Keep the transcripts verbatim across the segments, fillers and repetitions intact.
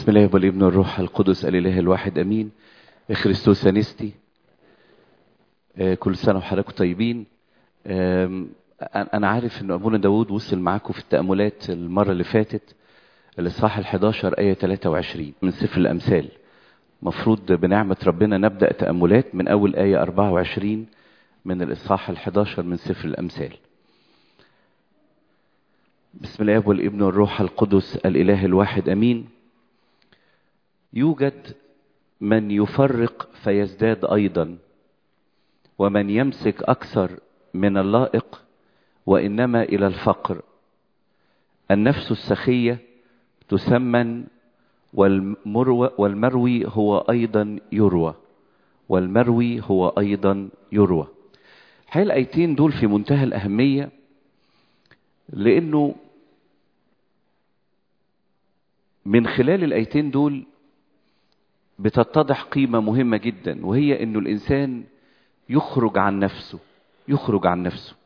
بسم الله والابن والروح القدس الاله الواحد امين. خريستوس انستي. آه كل سنه وحضراتكم طيبين. آه انا عارف ان ابونا داود وصل معاكم في التاملات المره اللي فاتت الاصحاح الحداشر ايه ثلاثة وعشرين من سفر الامثال. مفروض بنعمه ربنا نبدا تاملات من اول ايه أربعة وعشرين من الاصحاح الحداشر من سفر الامثال. بسم الله والابن والروح القدس الاله الواحد امين. يوجد من يفرق فيزداد أيضا، ومن يمسك أكثر من اللائق وإنما إلى الفقر. النفس السخية تسمن، والمروي, والمروي هو أيضا يروى والمروي هو أيضا يروى. هاي الآيتين دول في منتهى الأهمية، لأنه من خلال الآيتين دول بتتضح قيمة مهمة جدا، وهي انه الانسان يخرج عن نفسه يخرج عن نفسه.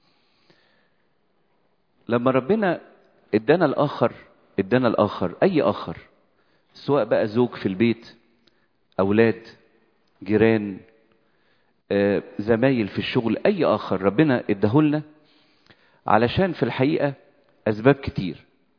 لما ربنا ادانا الاخر ادانا الاخر اي اخر، سواء بقى زوج في البيت، اولاد، جيران، آه، زمايل في الشغل، اي اخر ربنا اداهولنا علشان في الحقيقة اسباب كتير.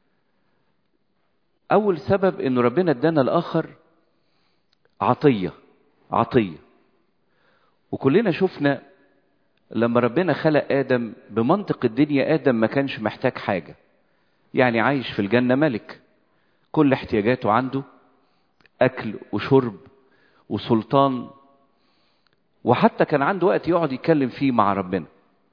اول سبب انه ربنا ادانا الاخر عطية عطية وكلنا شفنا لما ربنا خلق آدم بمنطق الدنيا، آدم ما كانش محتاج حاجة، يعني عايش في الجنة ملك، كل احتياجاته عنده، أكل وشرب وسلطان، وحتى كان عنده وقت يقعد يتكلم فيه مع ربنا.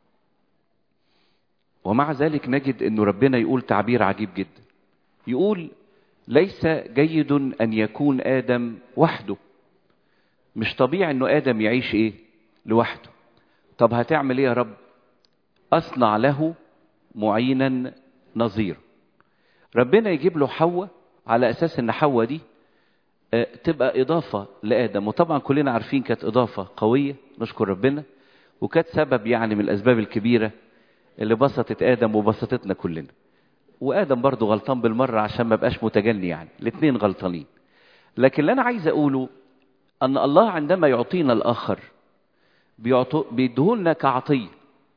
ومع ذلك نجد أنه ربنا يقول تعبير عجيب جدا، يقول ليس جيد أن يكون آدم وحده. مش طبيعي أنه آدم يعيش إيه لوحده. طب هتعمل إيه يا رب؟ أصنع له معينا نظير. ربنا يجيب له حواء على أساس أن حواء دي تبقى إضافة لآدم، وطبعا كلنا عارفين كانت إضافة قوية، نشكر ربنا، وكانت سبب يعني من الأسباب الكبيرة اللي بسطت آدم وبسطتنا كلنا. وآدم برضو غلطان بالمرة عشان ما بقاش متجني، يعني الاثنين غلطانين. لكن اللي أنا عايز أقوله أن الله عندما يعطينا الآخر بيدهولنا كعطية.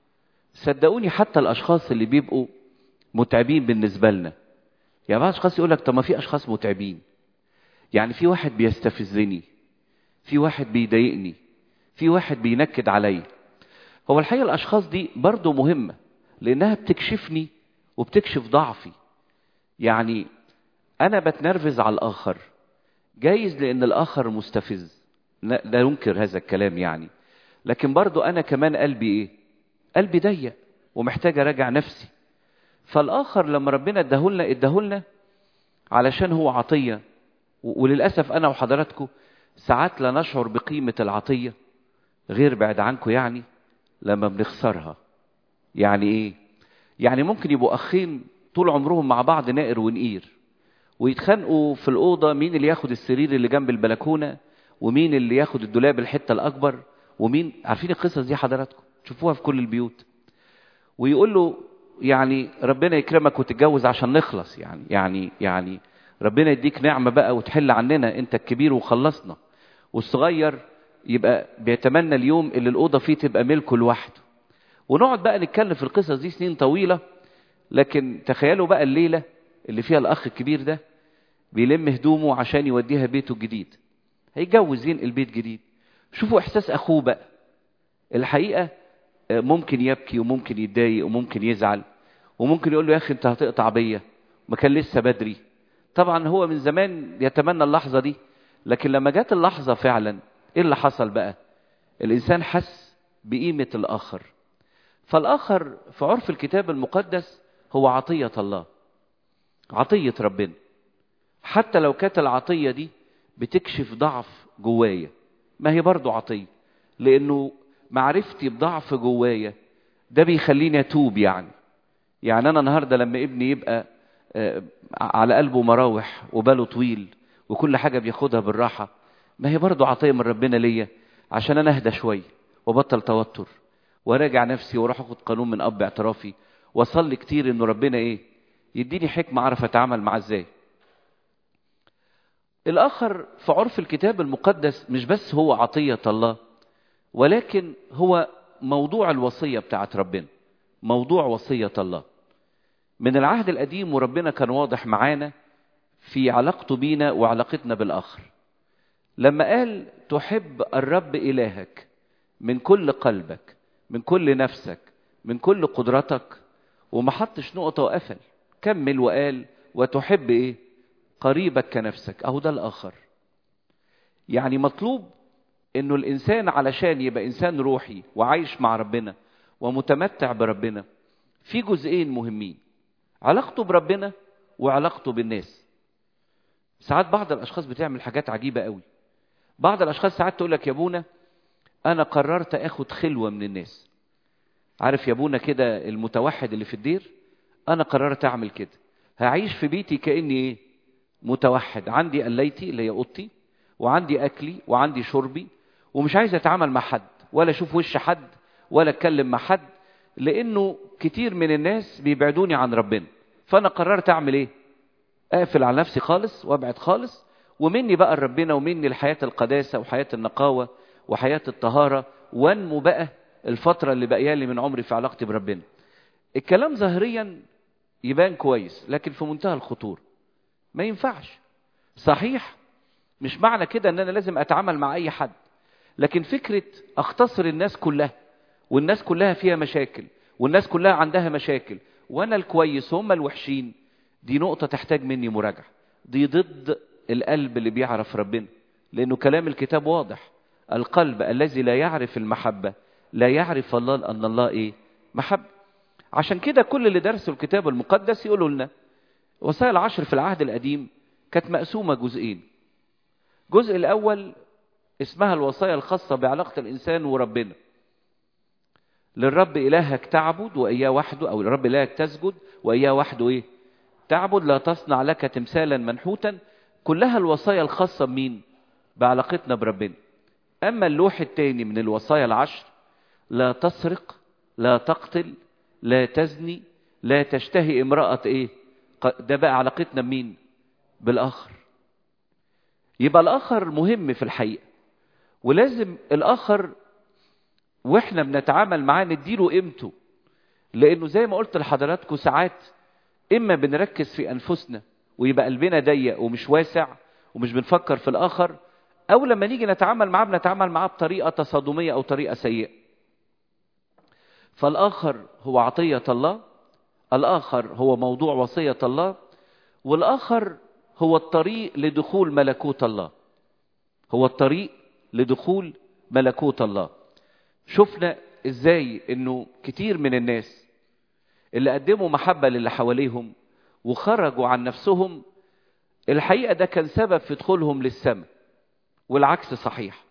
صدقوني حتى الأشخاص اللي بيبقوا متعبين بالنسبة لنا، يعني بعض الأشخاص يقول لك طب ما في أشخاص متعبين، يعني في واحد بيستفزني، في واحد بيضايقني، في واحد بينكد علي. هو الحقيقة الأشخاص دي برضو مهمة، لأنها بتكشفني وبتكشف ضعفي. يعني أنا بتنرفز على الآخر، جايز لأن الآخر مستفز، لا, لا ينكر هذا الكلام يعني، لكن برضو أنا كمان قلبي إيه؟ قلبي ضيق ومحتاج أراجع نفسي. فالآخر لما ربنا اداهولنا اداهولنا علشان هو عطية. وللأسف أنا وحضراتكم ساعات لا نشعر بقيمة العطية، غير بعد عنكم يعني لما بنخسرها. يعني إيه؟ يعني ممكن يبقوا أخين طول عمرهم مع بعض نائر ونقير، ويتخانقوا في الأوضة مين اللي ياخد السرير اللي جنب البلكونة، ومين اللي ياخد الدولاب الحتة الأكبر، ومين، عارفين القصص دي حضراتكم تشوفوها في كل البيوت. ويقول له يعني ربنا يكرمك وتتجوز عشان نخلص، يعني يعني يعني ربنا يديك نعمة بقى وتحل عننا، انت الكبير وخلصنا. والصغير يبقى بيتمنى اليوم اللي الأوضة فيه تبقى ملكه لوحده. ونقعد بقى نتكلم في القصص دي سنين طويلة. لكن تخيلوا بقى الليلة اللي فيها الأخ الكبير ده بيلم هدومه عشان يوديها بيته الجديد، هيتجوز ينقل بيت جديد. شوفوا إحساس أخوه بقى. الحقيقة ممكن يبكي وممكن يتضايق وممكن يزعل، وممكن يقول له يا أخي أنت هتقطع بيا، ما كان لسه بدري. طبعا هو من زمان يتمنى اللحظة دي، لكن لما جات اللحظة فعلا إيه اللي حصل بقى؟ الإنسان حس بقيمة الآخر. فالآخر في عرف الكتاب المقدس هو عطية الله، عطية ربنا. حتى لو كانت العطية دي بتكشف ضعف جوايا، ما هي برضو عطية، لأنه معرفتي بضعف جوايا ده بيخليني أتوب. يعني يعني أنا النهاردة لما ابني يبقى على قلبه مراوح وباله طويل وكل حاجة بياخدها بالراحة، ما هي برضو عطية من ربنا ليا، عشان أنا أهدى شوية وبطل توتر وراجع نفسي وراح أخد قانون من أب اعترافي وصلي كتير إنه ربنا إيه يديني حكمة أعرف أتعامل معاه إزاي. الآخر في عرف الكتاب المقدس مش بس هو عطية الله، ولكن هو موضوع الوصية بتاعت ربنا، موضوع وصية الله من العهد القديم. وربنا كان واضح معانا في علاقته بينا وعلاقتنا بالآخر لما قال تحب الرب إلهك من كل قلبك، من كل نفسك، من كل قدرتك، وما حطش نقطة وقفل، كمل وقال وتحب ايه؟ قريبك كنفسك. اهو ده الآخر. يعني مطلوب انه الانسان علشان يبقى انسان روحي وعايش مع ربنا ومتمتع بربنا في جزئين مهمين: علاقته بربنا وعلاقته بالناس. ساعات بعض الاشخاص بتعمل حاجات عجيبة قوي. بعض الاشخاص ساعات تقول لك يا ابونا انا قررت اخد خلوة من الناس. عارف يا ابونا كده المتوحد اللي في الدير، انا قررت اعمل كده، هعيش في بيتي كأني ايه؟ متوحد. عندي قليتي اللي هي اوضتي، وعندي اكلي وعندي شربي، ومش عايز اتعامل مع حد ولا اشوف وش حد ولا اتكلم مع حد، لانه كتير من الناس بيبعدوني عن ربنا. فانا قررت اعمل ايه؟ اقفل على نفسي خالص وابعد خالص، ومني بقى ربنا، ومني الحياة القداسة وحياة النقاوة وحياة الطهارة، وانمو بقى الفترة اللي بقيالي من عمري في علاقتي بربنا. الكلام ظاهريا يبان كويس، لكن في منتهى الخطورة. ما ينفعش. صحيح مش معنى كده ان انا لازم اتعامل مع اي حد، لكن فكرة اختصر الناس كلها، والناس كلها فيها مشاكل، والناس كلها عندها مشاكل، وانا الكويس هم الوحشين، دي نقطة تحتاج مني مراجعة. دي ضد القلب اللي بيعرف ربنا، لانه كلام الكتاب واضح: القلب الذي لا يعرف المحبة لا يعرف الله، لان الله ايه؟ محبة. عشان كده كل اللي درسوا الكتاب المقدس يقولوا لنا وصايا العشر في العهد القديم كانت مقسومة جزئين. الجزء الاول اسمها الوصايا الخاصة بعلاقة الانسان وربنا: للرب الهك تعبد واياه وحده، او للرب الهك تسجد واياه وحده ايه؟ تعبد. لا تصنع لك تمثالا منحوتا. كلها الوصايا الخاصة بمين؟ بعلاقتنا بربنا. اما اللوح الثاني من الوصايا العشر: لا تسرق، لا تقتل، لا تزني، لا تشتهي امرأة ايه؟ ده بقى علاقتنا بمين؟ بالاخر. يبقى الاخر مهم في الحقيقة، ولازم الاخر واحنا بنتعامل معاه نديله قيمته، لانه زي ما قلت لحضراتكم ساعات اما بنركز في انفسنا ويبقى قلبنا ضيق ومش واسع ومش بنفكر في الاخر، او لما نيجي نتعامل معاه بنتعامل معاه بطريقة تصادمية او طريقة سيئة. فالاخر هو عطية الله، الاخر هو موضوع وصية الله، والاخر هو الطريق لدخول ملكوت الله، هو الطريق لدخول ملكوت الله. شفنا ازاي انه كتير من الناس اللي قدموا محبة للي حواليهم وخرجوا عن نفسهم، الحقيقة ده كان سبب في دخولهم للسماء، والعكس صحيح.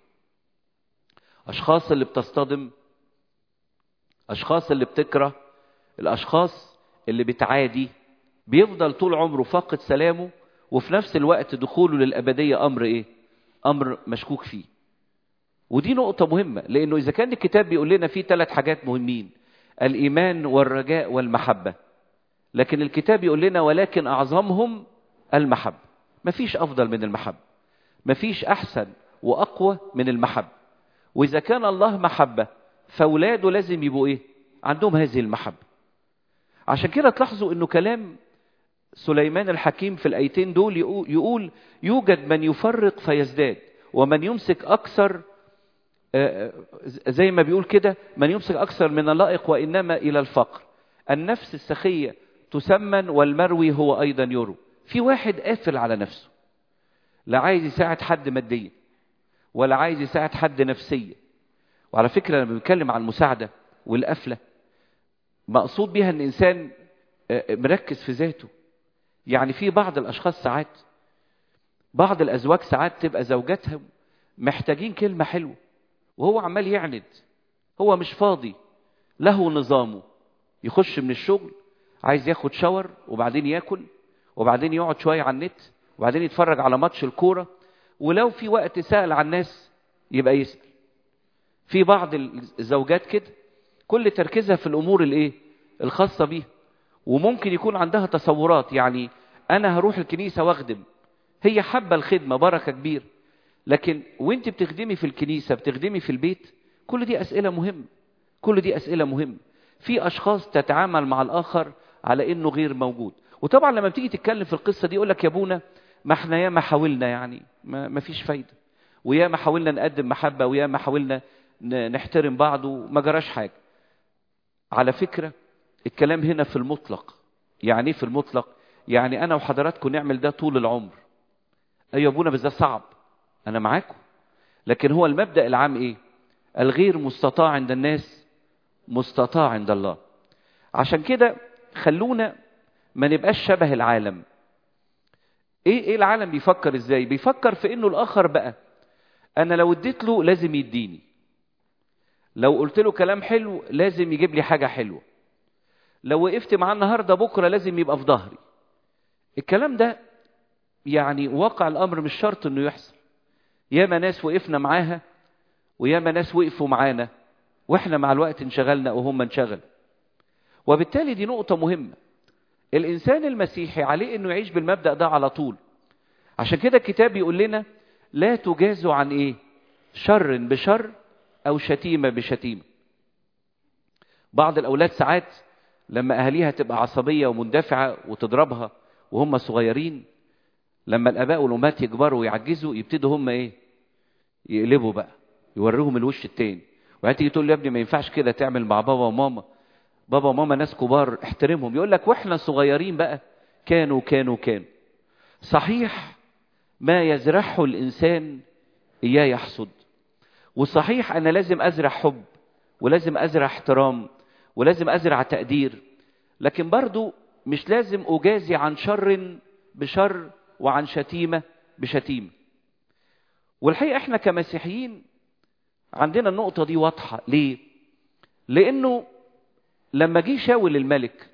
اشخاص اللي بتصطدم، اشخاص اللي بتكره، الاشخاص اللي بتعادي، بيفضل طول عمره فاقد سلامه، وفي نفس الوقت دخوله للأبدية امر ايه؟ امر مشكوك فيه. ودي نقطة مهمة، لانه اذا كان الكتاب بيقول لنا فيه ثلاث حاجات مهمين: الايمان والرجاء والمحبة، لكن الكتاب يقول لنا ولكن اعظمهم المحبة. مفيش افضل من المحبة، مفيش احسن واقوى من المحبة. واذا كان الله محبة فاولاده لازم يبقوا ايه؟ عندهم هذه المحبة. عشان كده تلاحظوا انه كلام سليمان الحكيم في الايتين دول يقول يوجد من يفرق فيزداد، ومن يمسك اكثر، زي ما بيقول كده، من يمسك اكثر من اللائق وانما الى الفقر. النفس السخية تسمن والمروي هو ايضا يرو. في واحد قافل على نفسه، لا عايز يساعد حد ماديا ولا عايز يساعد حد نفسيا. وعلى فكرة لما بنتكلم عن المساعدة والقفلة، مقصود بيها ان انسان مركز في ذاته. يعني في بعض الاشخاص ساعات، بعض الازواج ساعات تبقى زوجاتها محتاجين كلمة حلوة وهو عمال يعند، هو مش فاضي، له نظامه، يخش من الشغل عايز ياخد شاور وبعدين ياكل وبعدين يقعد شوية على النت وبعدين يتفرج على ماتش الكورة، ولو في وقت سأل عن الناس يبقى يسأل. في بعض الزوجات كده كل تركيزها في الامور الايه؟ الخاصة بيها، وممكن يكون عندها تصورات، يعني انا هروح الكنيسة واخدم، هي حابة الخدمة، بركة كبير. لكن وانت بتخدمي في الكنيسة، بتخدمي في البيت، كل دي أسئلة مهمة، كل دي أسئلة مهمة. في أشخاص تتعامل مع الآخر على إنه غير موجود. وطبعا لما بتيجي تتكلم في القصة دي يقول لك يا ابونا ما احنا ياما حاولنا، يعني ما, ما فيش فايدة، وياما حاولنا نقدم محبة، وياما حاولنا نحترم بعض وما جراش حاجة. على فكرة الكلام هنا في المطلق. يعني ايه في المطلق؟ يعني أنا وحضراتكم نعمل ده طول العمر. أيوة يا ابونا بس ده صعب، أنا معاكم. لكن هو المبدأ العام إيه؟ الغير مستطاع عند الناس مستطاع عند الله. عشان كده خلونا ما نبقاش شبه العالم. ايه ايه العالم بيفكر ازاي؟ بيفكر في انه الاخر بقى انا لو اديت له لازم يديني، لو قلت له كلام حلو لازم يجيب لي حاجة حلوة، لو وقفت معاه النهارده بكرة لازم يبقى في ظهري. الكلام ده يعني واقع الامر مش شرط انه يحصل. ياما ناس وقفنا معاها وياما ناس وقفوا معانا واحنا مع الوقت انشغلنا وهم انشغل. وبالتالي دي نقطة مهمة. الإنسان المسيحي عليه إنه يعيش بالمبدأ ده على طول. عشان كده الكتاب يقول لنا لا تجازوا عن إيه؟ شر بشر أو شتيمة بشتيمة. بعض الأولاد ساعات لما أهاليها تبقى عصبية ومندفعة وتضربها وهم صغيرين، لما الآباء والأمهات يكبروا ويعجزوا يبتدوا هم إيه؟ يقلبوا بقى، يوريهم الوش التاني. وهتيجي تقول له يا ابني ما ينفعش كده تعمل مع بابا وماما، بابا وماما ناس كبار احترمهم. يقول لك واحنا صغيرين بقى كانوا كانوا كانوا. صحيح ما يزرعه الإنسان إياه يحصد. وصحيح أنا لازم أزرع حب، ولازم أزرع احترام، ولازم أزرع تقدير. لكن برضو مش لازم أجازي عن شر بشر وعن شتيمة بشتيمة. والحقيقة احنا كمسيحيين عندنا النقطة دي واضحة. ليه؟ لأنه لما جه شاول الملك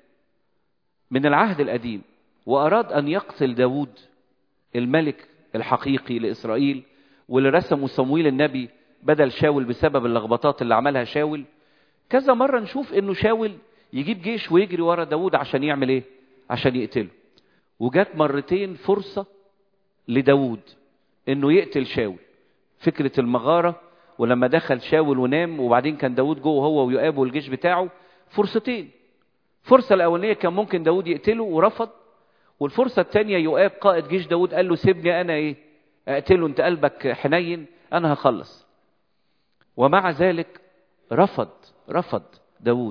من العهد القديم وأراد أن يقتل داود الملك الحقيقي لإسرائيل، واللي رسمه صمويل النبي بدل شاول بسبب اللخبطات اللي عملها شاول، كذا مرة نشوف إنه شاول يجيب جيش ويجري ورا داود عشان يعمل إيه؟ عشان يقتله. وجات مرتين فرصة لداود إنه يقتل شاول. فكرة المغارة، ولما دخل شاول ونام، وبعدين كان داود جوه هو ويؤاب والجيش بتاعه. فرصتين. فرصة الأولانية كان ممكن داود يقتله ورفض، والفرصة الثانية يؤاب قائد جيش داود قال له سيبني أنا إيه أقتله، أنت قلبك حنين أنا هخلص. ومع ذلك رفض رفض داود،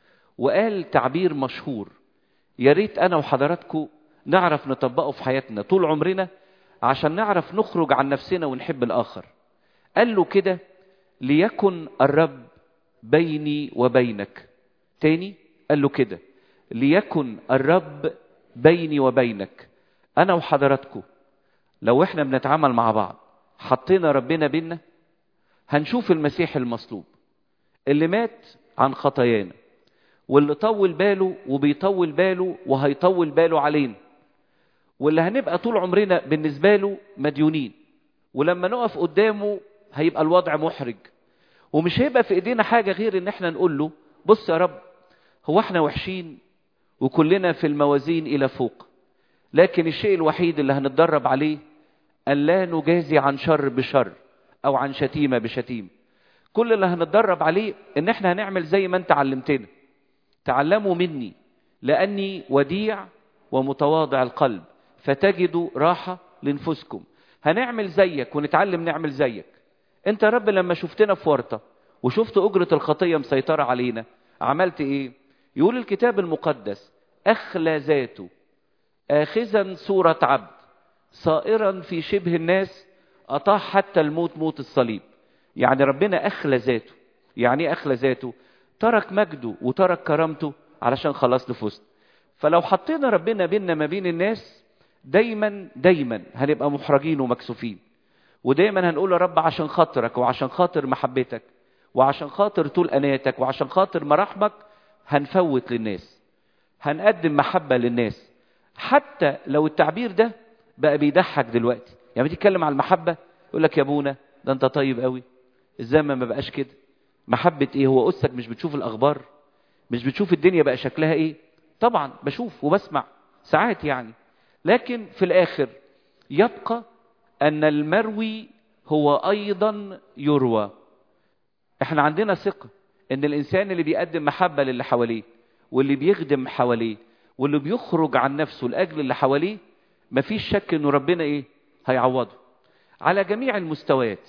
وقال تعبير مشهور يا ريت أنا وحضراتكم نعرف نطبقه في حياتنا طول عمرنا عشان نعرف نخرج عن نفسنا ونحب الآخر. قال له كده ليكن الرب بيني وبينك. تاني قال له كده ليكن الرب بيني وبينك. أنا وحضراتكم لو إحنا بنتعامل مع بعض حطينا ربنا بينا، هنشوف المسيح المصلوب اللي مات عن خطايانا، واللي طول باله وبيطول باله وهيطول باله علينا، واللي هنبقى طول عمرنا بالنسبة له مديونين، ولما نقف قدامه هيبقى الوضع محرج، ومش هيبقى في ايدينا حاجة غير ان احنا نقول له بص يا رب، هو احنا وحشين وكلنا في الموازين الى فوق، لكن الشيء الوحيد اللي هنتدرب عليه ان لا نجازي عن شر بشر او عن شتيمة بشتيمة. كل اللي هنتدرب عليه ان احنا هنعمل زي ما انت علمتنا. تعلموا مني لاني وديع ومتواضع القلب فتجدوا راحة لنفسكم. هنعمل زيك ونتعلم نعمل زيك. انت يا رب لما شفتنا في ورطة وشفت أجرة الخطية مسيطرة علينا عملت ايه؟ يقول الكتاب المقدس أخلى ذاته آخذا صورة عبد صائرا في شبه الناس أطاع حتى الموت موت الصليب. يعني ربنا أخلى ذاته. يعني ايه أخلى ذاته؟ ترك مجده وترك كرامته علشان خلاص نفوسنا. فلو حطينا ربنا بيننا ما بين الناس دايما دايما هنبقى محرجين ومكسوفين، ودايما هنقول يا رب عشان خاطرك وعشان خاطر محبتك وعشان خاطر طول أناتك وعشان خاطر مراحمك هنفوت للناس، هنقدم محبة للناس. حتى لو التعبير ده بقى بيضحك دلوقتي، يعني بتتكلم على المحبة يقول لك يا ابونا ده انت طيب قوي، الزمن ما بقاش كده. محبة ايه؟ هو أسك مش بتشوف الأخبار؟ مش بتشوف الدنيا بقى شكلها ايه؟ طبعا بشوف وبسمع ساعات يعني، لكن في الآخر يبقى أن المروي هو أيضا يروى. احنا عندنا ثقة ان الانسان اللي بيقدم محبة للي حواليه واللي بيخدم حواليه واللي بيخرج عن نفسه لأجل اللي حواليه، مفيش شك انه ربنا ايه هيعوضه على جميع المستويات.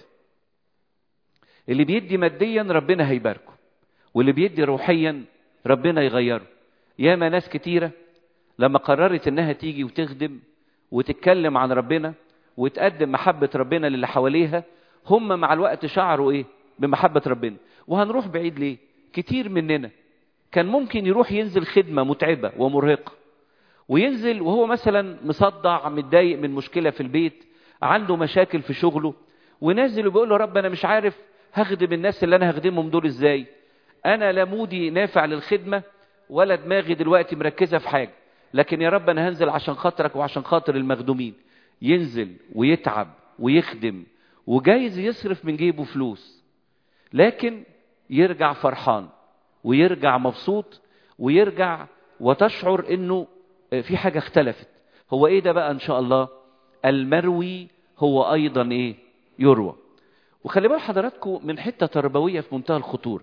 اللي بيدي ماديا ربنا هيباركه، واللي بيدي روحيا ربنا يغيره. ياما ناس كتيرة لما قررت انها تيجي وتخدم وتتكلم عن ربنا وتقدم محبة ربنا للي حواليها، هم مع الوقت شعروا ايه بمحبة ربنا. وهنروح بعيد ليه؟ كتير مننا كان ممكن يروح ينزل خدمة متعبة ومرهقة، وينزل وهو مثلا مصدع متضايق من مشكلة في البيت، عنده مشاكل في شغله، ونازل وبيقول له رب انا مش عارف هخدم الناس اللي انا هخدمهم دول ازاي، انا لا مودي نافع للخدمة ولا دماغي دلوقتي مركزة في حاجة، لكن يا رب انا هنزل عشان خاطرك وعشان خاطر المخدومين. ينزل ويتعب ويخدم وجايز يصرف من جيبه فلوس، لكن يرجع فرحان ويرجع مبسوط ويرجع وتشعر انه في حاجة اختلفت. هو ايه ده بقى؟ ان شاء الله المروي هو ايضا ايه يروى. وخلي بال حضراتكم من حتة تربوية في منتهى الخطورة.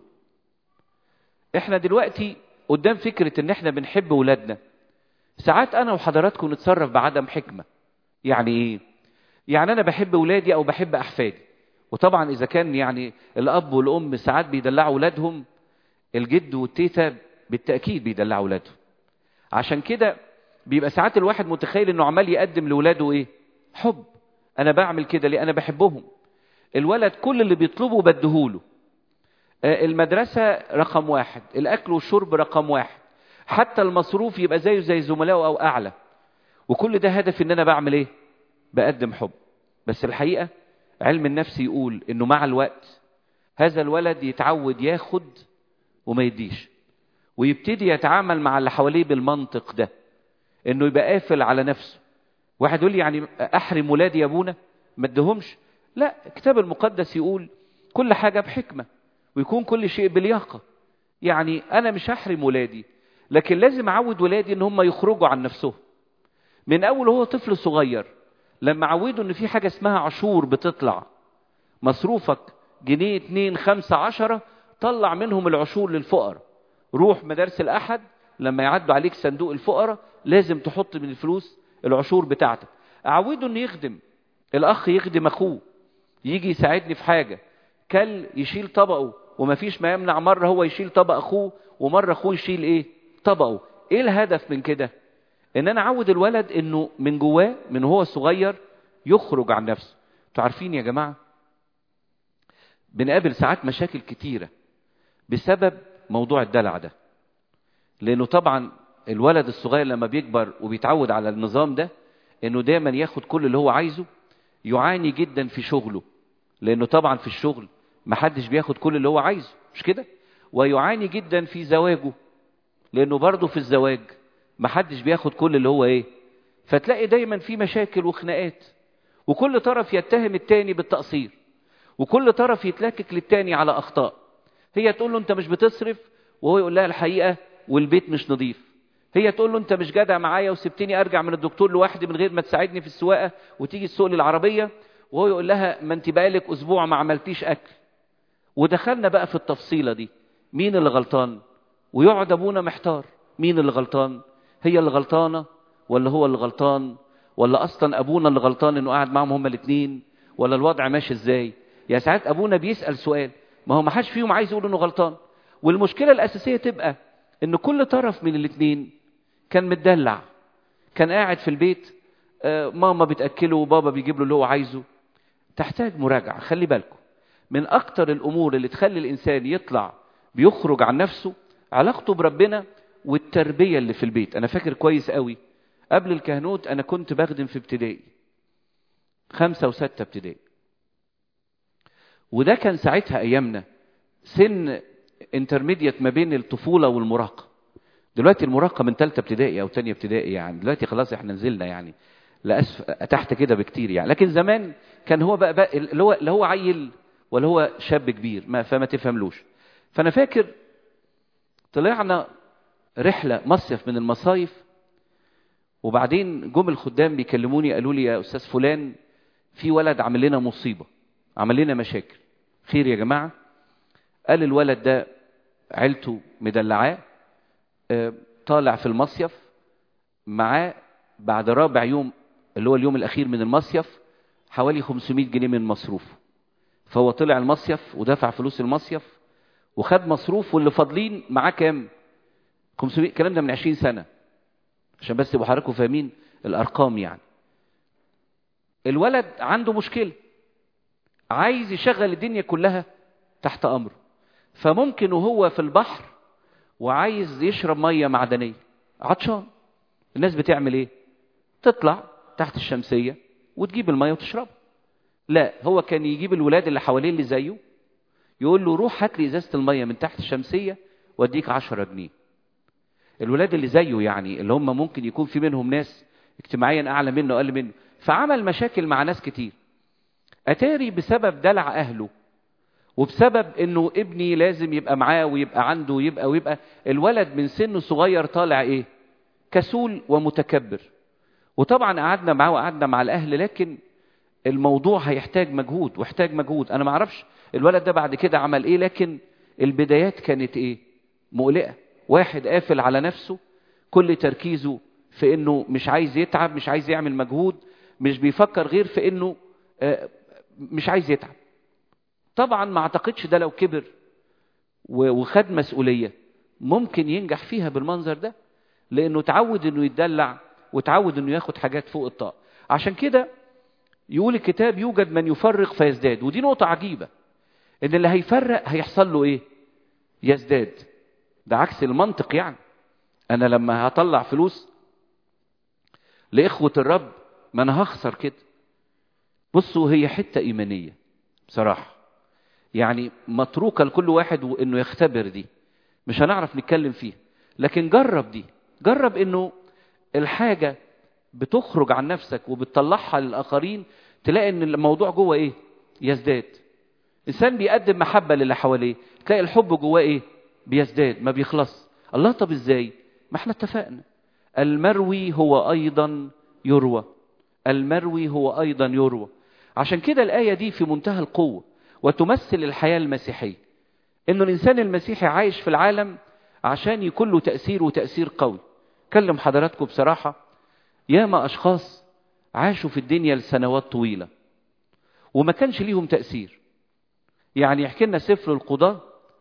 احنا دلوقتي قدام فكرة ان احنا بنحب ولادنا، ساعات انا وحضراتكم نتصرف بعدم حكمة. يعني ايه؟ يعني انا بحب ولادي او بحب احفادي، وطبعا اذا كان يعني الاب والام ساعات بيدلعوا ولادهم، الجد والتيتا بالتأكيد بيدلعوا ولادهم. عشان كده بيبقى ساعات الواحد متخيل انه عمال يقدم لولاده ايه حب. انا بعمل كده ليه؟ انا بحبهم. الولد كل اللي بيطلبه بديهوله، المدرسة رقم واحد، الاكل والشرب رقم واحد، حتى المصروف يبقى زيه زي زملائه او اعلى، وكل ده هدف ان انا بعمل ايه بقدم حب. بس الحقيقة علم النفس يقول انه مع الوقت هذا الولد يتعود ياخد وما يديش، ويبتدي يتعامل مع اللي حواليه بالمنطق ده، انه يبقى قافل على نفسه. واحد يقول لي يعني احرم ولادي يا ابونا ما ادهمش؟ لا، الكتاب المقدس يقول كل حاجة بحكمة، ويكون كل شيء بلياقة. يعني انا مش هحرم ولادي، لكن لازم اعود ولادي ان هم يخرجوا عن نفسهم من اول هو طفل صغير. لما عوده ان في حاجة اسمها عشور بتطلع، مصروفك جنيه اتنين خمسة عشرة، طلع منهم العشور للفقراء. روح مدارس الأحد لما يعدوا عليك صندوق الفقراء لازم تحط من الفلوس العشور بتاعتك. أعوده أنه يخدم، الأخ يخدم أخوه، يجي يساعدني في حاجة، كل يشيل طبقه، وما فيش ما يمنع مرة هو يشيل طبق أخوه ومرة أخوه يشيل إيه طبقه. إيه الهدف من كده؟ إن أنا أعود الولد أنه من جواه من هو صغير يخرج عن نفسه. تعرفين يا جماعة بنقابل ساعات مشاكل كتيرة بسبب موضوع الدلع ده، لأنه طبعا الولد الصغير لما بيكبر وبيتعود على النظام ده انه دايما ياخد كل اللي هو عايزه، يعاني جدا في شغله، لانه طبعا في الشغل محدش بياخد كل اللي هو عايزه، مش كده؟ ويعاني جدا في زواجه، لانه برضه في الزواج محدش بياخد كل اللي هو ايه. فتلاقي دايما في مشاكل وخناقات، وكل طرف يتهم التاني بالتقصير، وكل طرف يتلكك للتاني على اخطاء. هي تقول له انت مش بتصرف، وهو يقول لها الحقيقة والبيت مش نظيف. هي تقول له انت مش جدع معايا وسبتني ارجع من الدكتور لوحدي من غير ما تساعدني في السواقة وتيجي تسوق لي العربية، وهو يقول لها ما انت بقالك اسبوع ما عملتيش اكل. ودخلنا بقى في التفصيلة دي، مين اللي غلطان؟ ويقعد ابونا محتار، مين اللي غلطان؟ هي اللي غلطانة ولا هو اللي غلطان؟ ولا اصلا ابونا اللي غلطان انه قاعد معهم هما الاثنين؟ ولا الوضع ماشي ازاي؟ يا ساعات ابونا بيسأل سؤال ما هو ما حدش فيهم عايز يقول انه غلطان. والمشكلة الاساسية تبقى ان كل طرف من الاثنين كان متدلع، كان قاعد في البيت، ماما بتأكله وبابا بيجيب له اللي هو عايزه. تحتاج مراجعة. خلي بالكم من اكتر الامور اللي تخلي الانسان يطلع بيخرج عن نفسه علاقته بربنا والتربية اللي في البيت. انا فاكر كويس قوي قبل الكهنوت انا كنت بخدم في ابتدائي خمسة وستة ابتدائي، وده كان ساعتها ايامنا سن انترميديت ما بين الطفولة والمراهقة. دلوقتي المراهقة من ثالثة ابتدائي او تانية ابتدائي، يعني دلوقتي خلاص احنا نزلنا يعني لأسف تحت كده بكتير يعني. لكن زمان كان هو بقى, بقى اللي هو اللي هو عيل ولا هو شاب كبير، ما فما تفهملوش. فانا فاكر طلعنا رحلة مصيف من المصايف، وبعدين جم الخدام بيكلموني قالوا لي يا أستاذ فلان في ولد عمل لنا مصيبة، عمل لنا مشاكل. خير يا جماعة؟ قال الولد ده عيلته مدلعاه، طالع في المصيف معاه بعد رابع يوم اللي هو اليوم الأخير من المصيف حوالي خمسمائة جنيه من مصروفه. فهو طلع المصيف ودفع فلوس المصيف وخد مصروف، واللي فاضلين معاه كام؟ خمسمائة. الكلام ده من عشرين سنة عشان بس تبقوا حضراتكم فاهمين الأرقام. يعني الولد عنده مشكلة، عايز يشغل الدنيا كلها تحت أمره، فممكن وهو في البحر وعايز يشرب مية معدنية عطشان، الناس بتعمل ايه؟ تطلع تحت الشمسية وتجيب المية وتشرب. لا، هو كان يجيب الولاد اللي حواليه اللي زيه يقول له روح هات لي ازازة المية من تحت الشمسية واديك عشرة جنيه. الولاد اللي زيه يعني اللي هم ممكن يكون في منهم ناس اجتماعيا اعلى منه اقل منه، فعمل مشاكل مع ناس كتير. اتاري بسبب دلع اهله وبسبب انه ابني لازم يبقى معاه ويبقى عنده ويبقى ويبقى الولد من سنه صغير طالع ايه؟ كسول ومتكبر. وطبعا قعدنا معاه وقعدنا مع الاهل، لكن الموضوع هيحتاج مجهود واحتاج مجهود. انا ما اعرفش الولد ده بعد كده عمل ايه، لكن البدايات كانت ايه؟ مقلقة. واحد قافل على نفسه، كل تركيزه في انه مش عايز يتعب، مش عايز يعمل مجهود، مش بيفكر غير في انه مش عايز يتعب. طبعا ما اعتقدش ده لو كبر وخد مسؤولية ممكن ينجح فيها بالمنظر ده، لانه تعود انه يتدلع وتعود انه ياخد حاجات فوق الطاقة. عشان كده يقول الكتاب يوجد من يفرق فيزداد. ودي نقطة عجيبة، ان اللي هيفرق هيحصل له ايه؟ يزداد. ده عكس المنطق. يعني انا لما هطلع فلوس لإخوة الرب ما انا هخسر كده. بصوا، هي حتة ايمانية بصراحة، يعني متروكة لكل واحد وانه يختبر دي، مش هنعرف نتكلم فيها، لكن جرب دي. جرب انه الحاجة بتخرج عن نفسك وبتطلعها للآخرين، تلاقي ان الموضوع جوه ايه؟ يزداد. انسان بيقدم محبة للي حواليه تلاقي الحب جواه ايه؟ بيزداد، ما بيخلص. الله، طب ازاي؟ ما احنا اتفقنا المروي هو ايضا يروى، المروي هو ايضا يروى. عشان كده الآية دي في منتهى القوة وتمثل الحياة المسيحية، انه الانسان المسيحي عايش في العالم عشان يكون له تأثير وتأثير قوي. كلم حضراتكم بصراحة، ياما اشخاص عاشوا في الدنيا لسنوات طويلة وما كانش ليهم تأثير. يعني يحكي لنا سفر القضاة،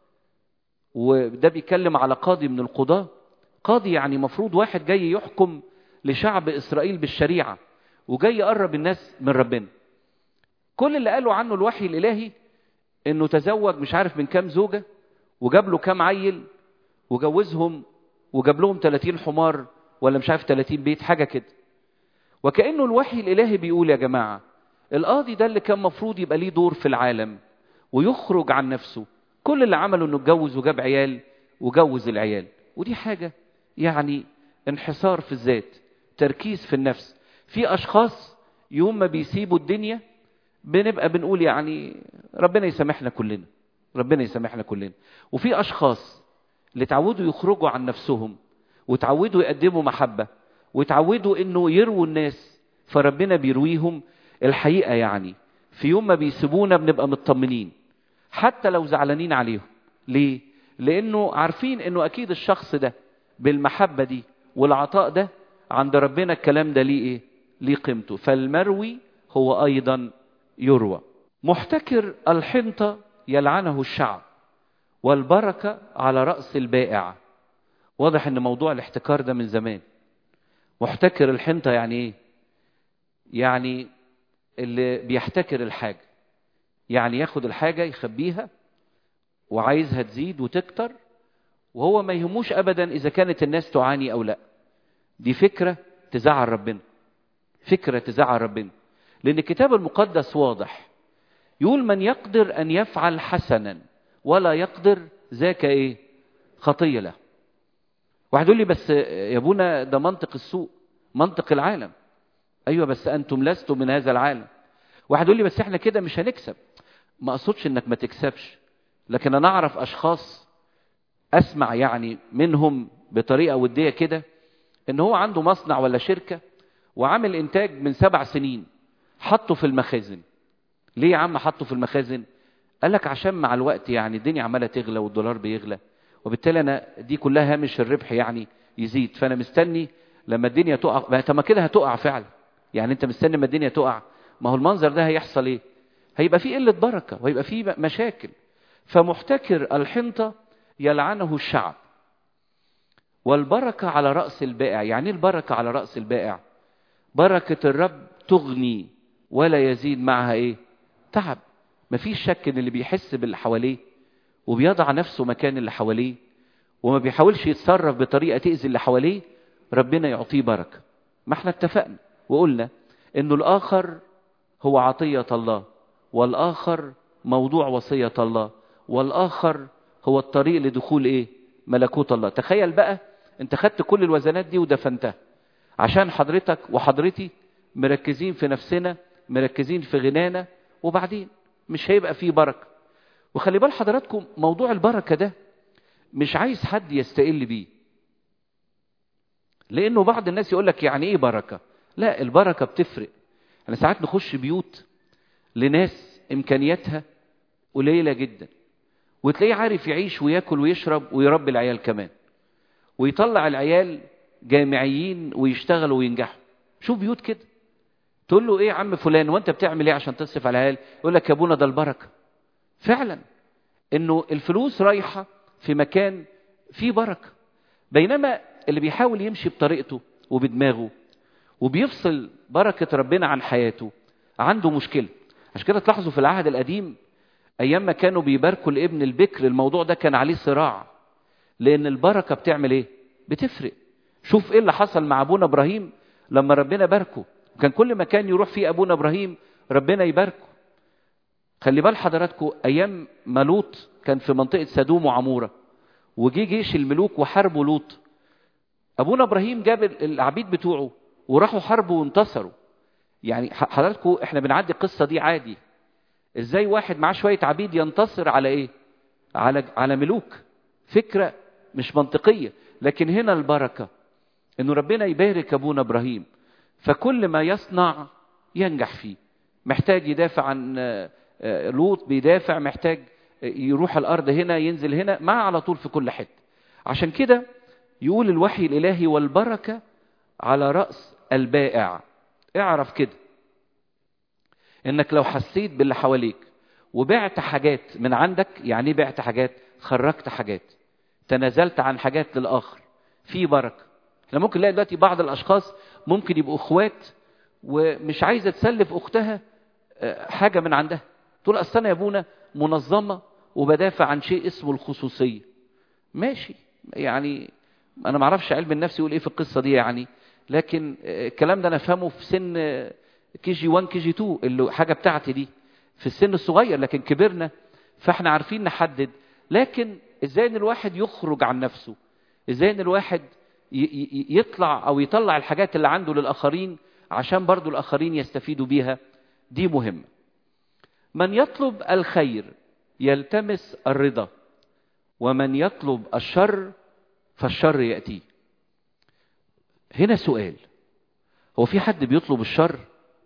وده بيتكلم على قاضي من القضاة. قاضي يعني مفروض واحد جاي يحكم لشعب إسرائيل بالشريعة وجاي يقرب الناس من ربنا. كل اللي قالوا عنه الوحي الإلهي انه تزوج مش عارف من كام زوجة وجاب له كام عيل وجوزهم وجاب لهم ثلاثين حمار ولا مش عارف ثلاثين بيت حاجة كده. وكأنه الوحي الإلهي بيقول يا جماعة القاضي ده اللي كان مفروض يبقى ليه دور في العالم ويخرج عن نفسه، كل اللي عمله انه اتجوز وجاب عيال وجوز العيال. ودي حاجة يعني انحصار في الذات، تركيز في النفس. في اشخاص يوم ما بيسيبوا الدنيا بنبقى بنقول يعني ربنا يسامحنا كلنا، ربنا يسامحنا كلنا. وفي اشخاص اللي تعودوا يخرجوا عن نفسهم وتعودوا يقدموا محبة وتعودوا انه يرووا الناس، فربنا بيرويهم. الحقيقة يعني في يوم ما بيسيبونا بنبقى مطمنين حتى لو زعلانين عليهم. ليه؟ لانه عارفين انه اكيد الشخص ده بالمحبة دي والعطاء ده عند ربنا الكلام ده ليه ايه؟ ليه قيمته. فالمروي هو ايضا يروى. محتكر الحنطة يلعنه الشعب والبركة على رأس البائع. واضح ان موضوع الاحتكار ده من زمان. محتكر الحنطة يعني ايه؟ يعني اللي بيحتكر الحاجة، يعني ياخد الحاجة يخبيها وعايزها تزيد وتكتر، وهو ما يهموش ابدا اذا كانت الناس تعاني او لا. دي فكرة تزعل ربنا، فكرة تزعل ربنا. لان الكتاب المقدس واضح يقول من يقدر ان يفعل حسنا ولا يقدر ذاك ايه؟ خطية له. واحد يقول لي بس يا ابونا ده منطق السوق، منطق العالم. ايوه بس انتم لستم من هذا العالم. واحد يقول لي بس احنا كده مش هنكسب. ما اقصدش انك ما تكسبش، لكن انا اعرف اشخاص اسمع يعني منهم بطريقة ودية كده ان هو عنده مصنع ولا شركة وعامل انتاج من سبع سنين، حطه في المخازن. ليه يا عم حطه في المخازن؟ قال لك عشان مع الوقت يعني الدنيا عمالة تغلى والدولار بيغلى، وبالتالي انا دي كلها هامش الربح يعني يزيد، فانا مستني لما الدنيا تقع. طب ما كده هتقع فعلا، يعني انت مستني لما الدنيا تقع؟ ما هو المنظر ده هيحصل ايه؟ هيبقى فيه قلة بركة وهيبقى فيه مشاكل. فمحتكر الحنطة يلعنه الشعب، والبركة على رأس البائع. يعني البركة على رأس البائع، بركة الرب تغني ولا يزيد معها ايه؟ تعب. مفيش شك ان اللي بيحس باللي حواليه وبيضع نفسه مكان اللي حواليه وما بيحاولش يتصرف بطريقة تأذي اللي حواليه، ربنا يعطيه بركة. ما احنا اتفقنا وقلنا انه الاخر هو عطية الله، والاخر موضوع وصية الله، والاخر هو الطريق لدخول ايه؟ ملكوت الله. تخيل بقى انت خدت كل الوزنات دي ودفنتها عشان حضرتك وحضرتي مركزين في نفسنا، مركزين في غنانا، وبعدين مش هيبقى فيه بركة. وخلي بال حضراتكم موضوع البركة ده مش عايز حد يستقل بيه، لانه بعض الناس يقول لك يعني ايه بركة؟ لا، البركة بتفرق. انا ساعات نخش بيوت لناس امكانياتها قليلة جدا، وتلاقيه عارف يعيش وياكل ويشرب ويربي العيال كمان، ويطلع العيال جامعيين ويشتغلوا وينجحوا. شوف بيوت كده، تقول له ايه يا عم فلان وانت بتعمل ايه عشان تصرف على العيال؟ يقول لك يا ابونا ده البركة. فعلا انه الفلوس رايحة في مكان فيه بركة، بينما اللي بيحاول يمشي بطريقته وبدماغه وبيفصل بركة ربنا عن حياته عنده مشكلة. عشان كده تلاحظوا في العهد القديم ايام ما كانوا بيباركوا الابن البكر، الموضوع ده كان عليه صراع، لان البركة بتعمل ايه؟ بتفرق. شوف ايه اللي حصل مع ابونا ابراهيم لما ربنا باركه، كان كل مكان يروح فيه ابونا ابراهيم ربنا يباركه. خلي بال حضراتكم ايام ما لوط كان في منطقة سدوم وعمورة، وجي جيش الملوك وحاربوا لوط، ابونا ابراهيم جاب العبيد بتوعه وراحوا حاربوا وانتصروا. يعني حضراتكم احنا بنعدي القصة دي عادي، ازاي واحد معاه شوية عبيد ينتصر على ايه؟ على على ملوك. فكرة مش منطقية. لكن هنا البركة انه ربنا يبارك ابونا ابراهيم، فكل ما يصنع ينجح فيه. محتاج يدافع عن لوط بيدافع، محتاج يروح الارض هنا ينزل هنا، مع على طول في كل حته. عشان كده يقول الوحي الالهي والبركه على راس البائع. اعرف كده انك لو حسيت باللي حواليك وبعت حاجات من عندك، يعني بعت حاجات، خرجت حاجات، تنازلت عن حاجات للاخر، في بركه. احنا ممكن نلاقي دلوقتي بعض الاشخاص ممكن يبقوا اخوات ومش عايزه تسلف اختها حاجه من عندها، تقول اصل انا يا ابونا منظمه وبدافع عن شيء اسمه الخصوصيه. ماشي، يعني انا ما اعرفش علم النفس يقول ايه في القصه دي يعني، لكن الكلام ده انا افهمه في سن كي جي واحد كي جي اتنين، اللي حاجه بتاعتي دي في السن الصغير، لكن كبرنا فاحنا عارفين نحدد. لكن ازاي ان الواحد يخرج عن نفسه، ازاي ان الواحد يطلع او يطلع الحاجات اللي عنده للاخرين عشان برضو الاخرين يستفيدوا بيها، دي مهمة. من يطلب الخير يلتمس الرضا، ومن يطلب الشر فالشر يأتيه. هنا سؤال، هو في حد بيطلب الشر؟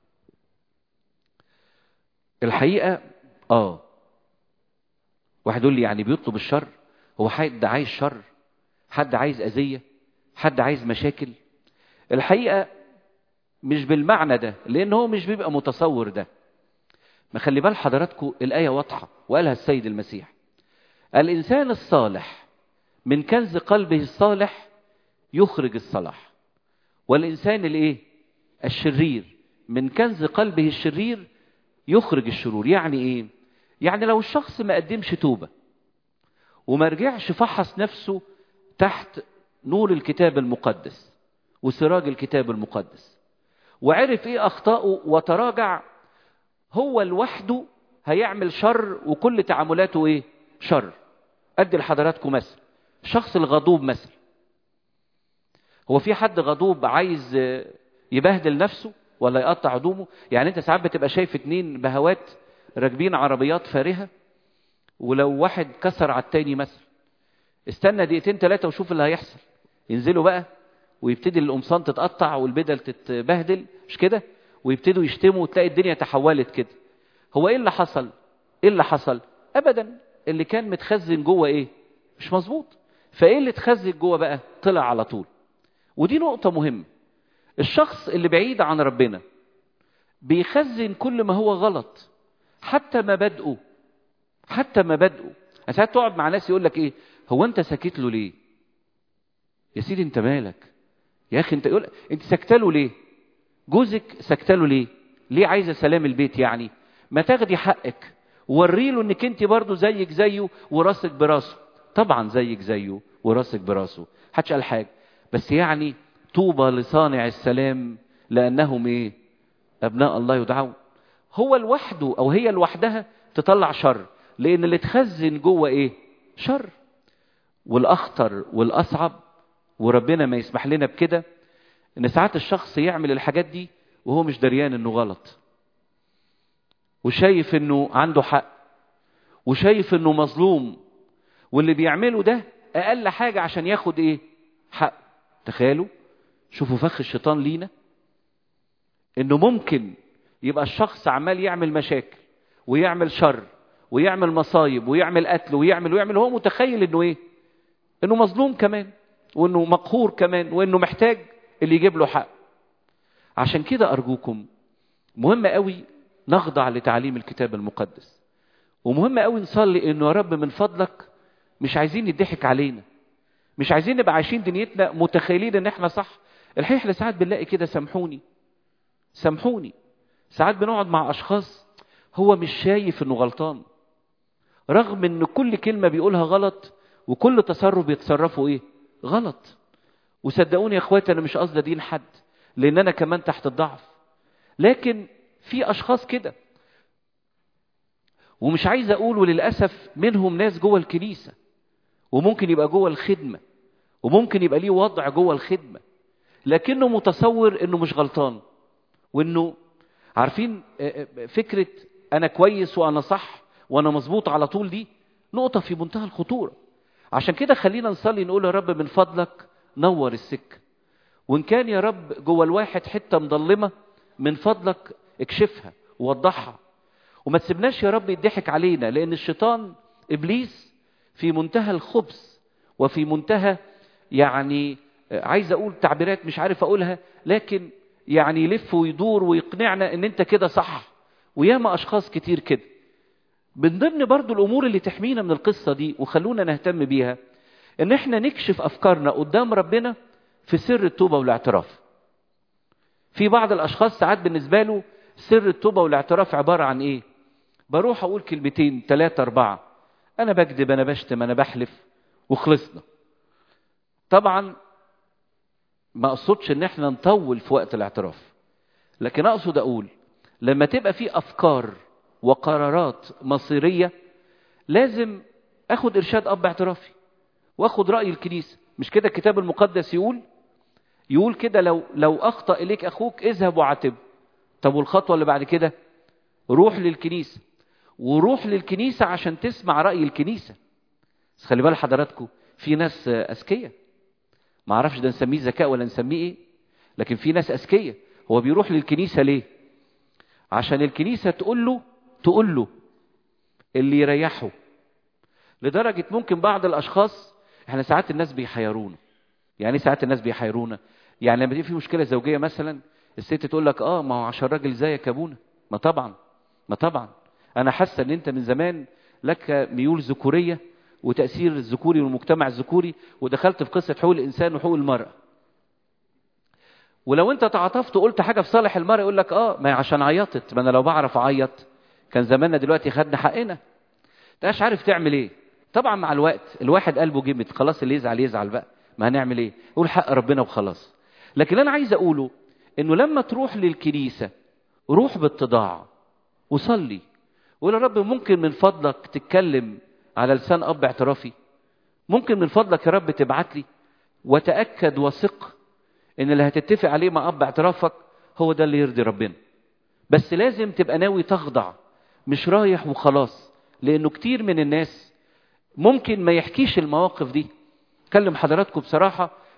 الحقيقة اه واحد يقول لي يعني بيطلب الشر؟ هو حد عايز شر؟ حد عايز أذية؟ حد عايز مشاكل؟ الحقيقة مش بالمعنى ده، لأنه هو مش بيبقى متصور ده. ما خلي بال حضراتكم الآية واضحة وقالها السيد المسيح: الإنسان الصالح من كنز قلبه الصالح يخرج الصلاح، والإنسان الإيه؟ الشرير من كنز قلبه الشرير يخرج الشرور. يعني إيه؟ يعني لو الشخص ما قدمش توبة وما رجعش فحص نفسه تحت نور الكتاب المقدس وسراج الكتاب المقدس وعرف إيه أخطاؤه وتراجع، هو لوحده هيعمل شر وكل تعاملاته إيه؟ شر. أدي لحضراتكم مثل، الشخص الغضوب مثل، هو في حد غضوب عايز يبهدل نفسه ولا يقطع هدومه؟ يعني انت ساعات بتبقى شايف اتنين بهوات راكبين عربيات فارهة، ولو واحد كسر على التاني مثلا، استنى دقيقتين ثلاثة وشوف اللي هيحصل. ينزلوا بقى ويبتدي القمصان تتقطع والبدل تتبهدل، مش كده؟ ويبتدوا يشتموا وتلاقي الدنيا تحولت كده. هو ايه اللي حصل؟ ايه اللي حصل؟ ابدا، اللي كان متخزن جوه ايه؟ مش مظبوط. فايه اللي اتخزن جوه بقى؟ طلع على طول. ودي نقطة مهمة. الشخص اللي بعيد عن ربنا بيخزن كل ما هو غلط، حتى مبادئه، حتى مبادئه. ساعات تقعد مع ناس يقول لك ايه؟ هو انت ساكت له ليه؟ يا سيدي انت مالك؟ يا اخي انت يقول انت ساكت له ليه؟ جوزك ساكت له ليه؟ ليه عايزه سلام البيت يعني؟ ما تاخدي حقك ووري له انك انت برضه زيك زيه وراسك براسه. طبعا زيك زيه وراسك براسه، محدش قال حاجه، بس يعني طوبى لصانع السلام لانهم ايه؟ ابناء الله يدعون. هو لوحده او هي لوحدها تطلع شر، لان اللي تخزن جوه ايه؟ شر. والاخطر والاصعب، وربنا ما يسمح لنا بكده، ان ساعات الشخص يعمل الحاجات دي وهو مش دريان انه غلط، وشايف انه عنده حق، وشايف انه مظلوم، واللي بيعمله ده اقل حاجة عشان ياخد ايه؟ حق. تخيلوا، شوفوا فخ الشيطان لينا، انه ممكن يبقى الشخص عمال يعمل مشاكل ويعمل شر ويعمل مصايب ويعمل قتل ويعمل ويعمل، هو متخيل انه ايه؟ انه مظلوم كمان، وانه مقهور كمان، وانه محتاج اللي يجيب له حق. عشان كده ارجوكم، مهم قوي نخضع لتعليم الكتاب المقدس، ومهم قوي نصلي انه يا رب من فضلك، مش عايزين يضحك علينا، مش عايزين نبقى عايشين دنيتنا متخيلين ان احنا صح. الحقيقة احنا ساعات بنلاقي كده، سامحوني سامحوني ساعات بنقعد مع اشخاص هو مش شايف انه غلطان، رغم ان كل كلمة بيقولها غلط، وكل تصرف بيتصرفه ايه؟ غلط. وصدقوني يا اخواتي، انا مش قصدي ادين حد، لان انا كمان تحت الضعف، لكن في اشخاص كده. ومش عايز اقول، وللاسف منهم ناس جوه الكنيسة، وممكن يبقى جوه الخدمة، وممكن يبقى ليه وضع جوه الخدمة، لكنه متصور انه مش غلطان، وانه عارفين فكرة انا كويس وانا صح وانا مظبوط على طول، دي نقطة في منتهى الخطورة. عشان كده خلينا نصلي نقول يا رب من فضلك نور السكة، وان كان يا رب جوه الواحد حتة مضلمة، من فضلك اكشفها ووضحها، وما تسيبناش يا رب يضحك علينا، لان الشيطان ابليس في منتهى الخبث، وفي منتهى يعني عايز اقول تعبيرات مش عارف اقولها، لكن يعني يلف ويدور ويقنعنا ان انت كده صح. وياما اشخاص كتير كده. من ضمن برضو الامور اللي تحمينا من القصة دي وخلونا نهتم بيها، ان احنا نكشف افكارنا قدام ربنا في سر التوبة والاعتراف. في بعض الاشخاص ساعات بالنسبة له سر التوبة والاعتراف عبارة عن ايه؟ بروح اقول كلمتين ثلاثة اربعة، انا بكذب، انا بشتم، انا بحلف، وخلصنا. طبعا ما اقصدش ان احنا نطول في وقت الاعتراف، لكن اقصد اقول لما تبقى في افكار وقرارات مصيرية، لازم اخد ارشاد اب اعترافي واخد رأي الكنيسة. مش كده الكتاب المقدس يقول يقول كده، لو لو اخطأ اليك اخوك اذهب وعاتبه. طب والخطوة اللي بعد كده؟ روح للكنيسة، وروح للكنيسة عشان تسمع رأي الكنيسة. بس خلي بال حضراتكم، في ناس اذكياء، ما اعرفش ده نسميه ذكاء ولا نسميه ايه، لكن في ناس اذكياء. هو بيروح للكنيسة ليه؟ عشان الكنيسة تقول له تقول له اللي يريحه. لدرجة ممكن بعض الاشخاص، احنا ساعات الناس بيحيرونا. يعني ساعات الناس بيحيرونا، يعني لما تيجي في مشكلة زوجية مثلا، الست تقول لك اه ما هو عشان راجل زيك يا ابونا. ما طبعا ما طبعا انا حاسه ان انت من زمان لك ميول ذكوريه وتاثير الذكوري والمجتمع الذكوري، ودخلت في قصه حقوق الانسان وحقوق المراه. ولو انت تعاطفت وقلت حاجه في صالح المراه، يقول لك اه ما عشان عيطت، ما انا لو بعرف اعيط كان زماننا دلوقتي خدنا حقنا. انت مش عارف تعمل ايه. طبعا مع الوقت الواحد قلبه جمد، خلاص اللي يزعل يزعل بقى، ما هنعمل ايه؟ قول حق ربنا وخلاص. لكن انا عايز اقوله انه لما تروح للكنيسه، روح باتضاع وصلي، وقول يا رب ممكن من فضلك تتكلم على لسان اب اعترافي، ممكن من فضلك يا رب تبعت لي، وتأكد وثق ان اللي هتتفق عليه مع اب اعترافك هو ده اللي يرضي ربنا. بس لازم تبقى ناوي تخضع، مش رايح وخلاص، لانه كتير من الناس ممكن ما يحكيش المواقف دي. كلم حضراتكم بصراحة،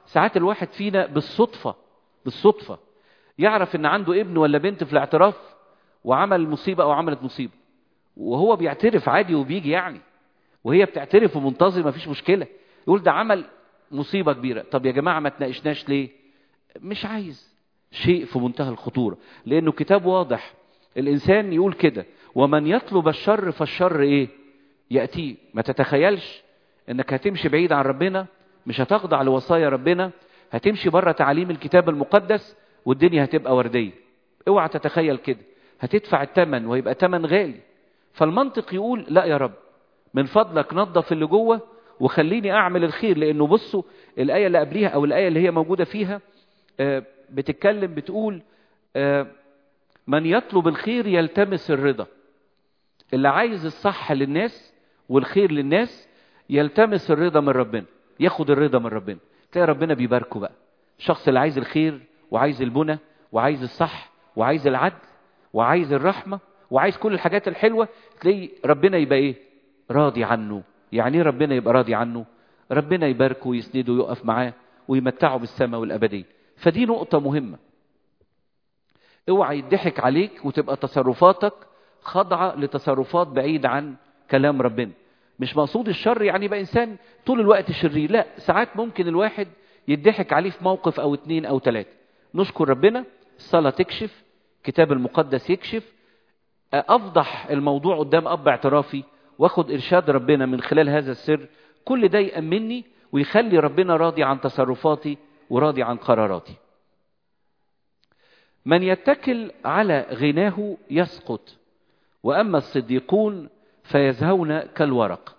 ساعات الواحد فينا بالصدفة بالصدفة يعرف ان عنده ابن ولا بنت في الاعتراف وعمل مصيبة او عملت مصيبة، وهو بيعترف عادي وبيجي يعني، وهي بتعترف ومنتظر، ما فيش مشكلة، يقول ده عمل مصيبة كبيرة. طب يا جماعة ما تناقشناش ليه؟ مش عايز، شيء في منتهى الخطورة، لأنه كتاب واضح. الإنسان يقول كده: ومن يطلب الشر فالشر إيه؟ يأتيه. ما تتخيلش إنك هتمشي بعيد عن ربنا، مش هتخضع لوصايا ربنا، هتمشي بره تعاليم الكتاب المقدس والدنيا هتبقى وردية. اوعى تتخيل كده، هتدفع الثمن ويبقى ثمن غالي. فالمنطق يقول لا يا رب، من فضلك نظف اللي جوه وخليني أعمل الخير. لأنه بصوا الآية اللي قبليها أو الآية اللي هي موجودة فيها بتتكلم بتقول من يطلب الخير يلتمس الرضا. اللي عايز الصح للناس والخير للناس يلتمس الرضا من ربنا، ياخد الرضا من ربنا، تلاقي ربنا بيباركه بقى. الشخص اللي عايز الخير وعايز البنى وعايز الصح وعايز العدل وعايز الرحمة وعايز كل الحاجات الحلوة، تلاقي ربنا يبقى ايه؟ راضي عنه. يعني ايه ربنا يبقى راضي عنه؟ ربنا يباركه ويسنده ويقف معاه ويمتعه بالسماء والأبدية. فدي نقطة مهمة. اوعى يضحك عليك وتبقى تصرفاتك خاضعة لتصرفات بعيد عن كلام ربنا. مش مقصود الشر يعني يبقى إنسان طول الوقت شرير، لا، ساعات ممكن الواحد يضحك عليه في موقف أو اتنين أو تلاتة. نشكر ربنا، الصلاة تكشف، كتاب المقدس يكشف، أفضح الموضوع قدام أب اعترافي واخد إرشاد ربنا من خلال هذا السر. كل ده يأمني ويخلي ربنا راضي عن تصرفاتي وراضي عن قراراتي. من يتكل على غناه يسقط، وأما الصديقون فيزهون كالورق.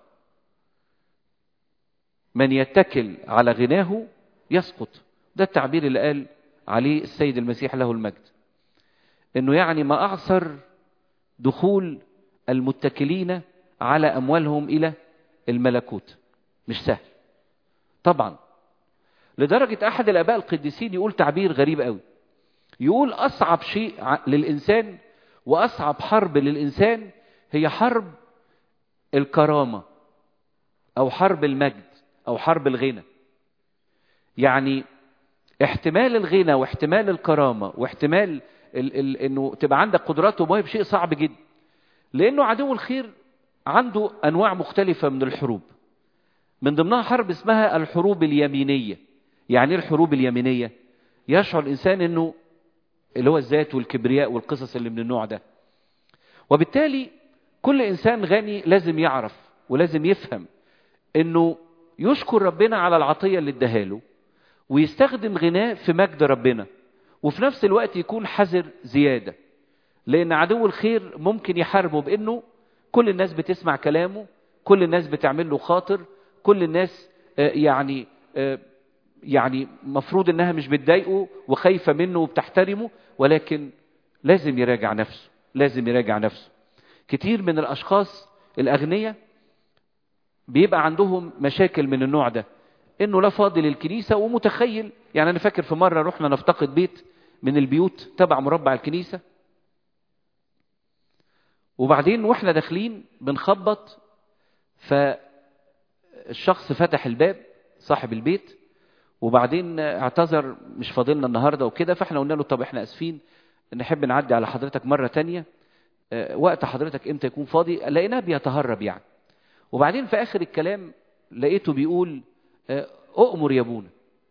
من يتكل على غناه يسقط، ده التعبير اللي قال عليه السيد المسيح له المجد، انه يعني ما أعصر دخول المتكلين على أموالهم إلى الملكوت. مش سهل طبعا، لدرجة أحد الآباء القديسين يقول تعبير غريب قوي، يقول أصعب شيء للإنسان وأصعب حرب للإنسان هي حرب الكرامة أو حرب المجد أو حرب الغنى. يعني احتمال الغنى واحتمال الكرامة واحتمال ال ال انه تبقى عندك قدرات ومواهب شيء صعب جدا، لأنه عدو الخير عنده أنواع مختلفة من الحروب. من ضمنها حرب اسمها الحروب اليمينية. يعني ايه الحروب اليمينية؟ يشعر الإنسان انه اللي هو الذات والكبرياء والقصص اللي من النوع ده. وبالتالي كل إنسان غني لازم يعرف ولازم يفهم انه يشكر ربنا على العطية اللي اداها ويستخدم غناه في مجد ربنا، وفي نفس الوقت يكون حذر زيادة، لأن عدو الخير ممكن يحاربه بأنه كل الناس بتسمع كلامه، كل الناس بتعمل له خاطر، كل الناس يعني يعني مفروض انها مش بتضايقه وخايفة منه وبتحترمه، ولكن لازم يراجع نفسه، لازم يراجع نفسه. كتير من الأشخاص الأغنياء بيبقى عندهم مشاكل من النوع ده، انه لا فاضي للكنيسة ومتخيل. يعني انا فاكر في مرة رحنا نفتقد بيت من البيوت تبع مربع الكنيسة، وبعدين واحنا داخلين بنخبط، فالشخص فتح الباب صاحب البيت، وبعدين اعتذر مش فاضلنا النهاردة وكده. فاحنا قلنا له طب احنا اسفين، نحب نعدي على حضرتك مرة تانية، وقت حضرتك امتى يكون فاضي. لقيناه بيتهرب يعني. وبعدين في اخر الكلام لقيته بيقول أؤمر يا ابونا.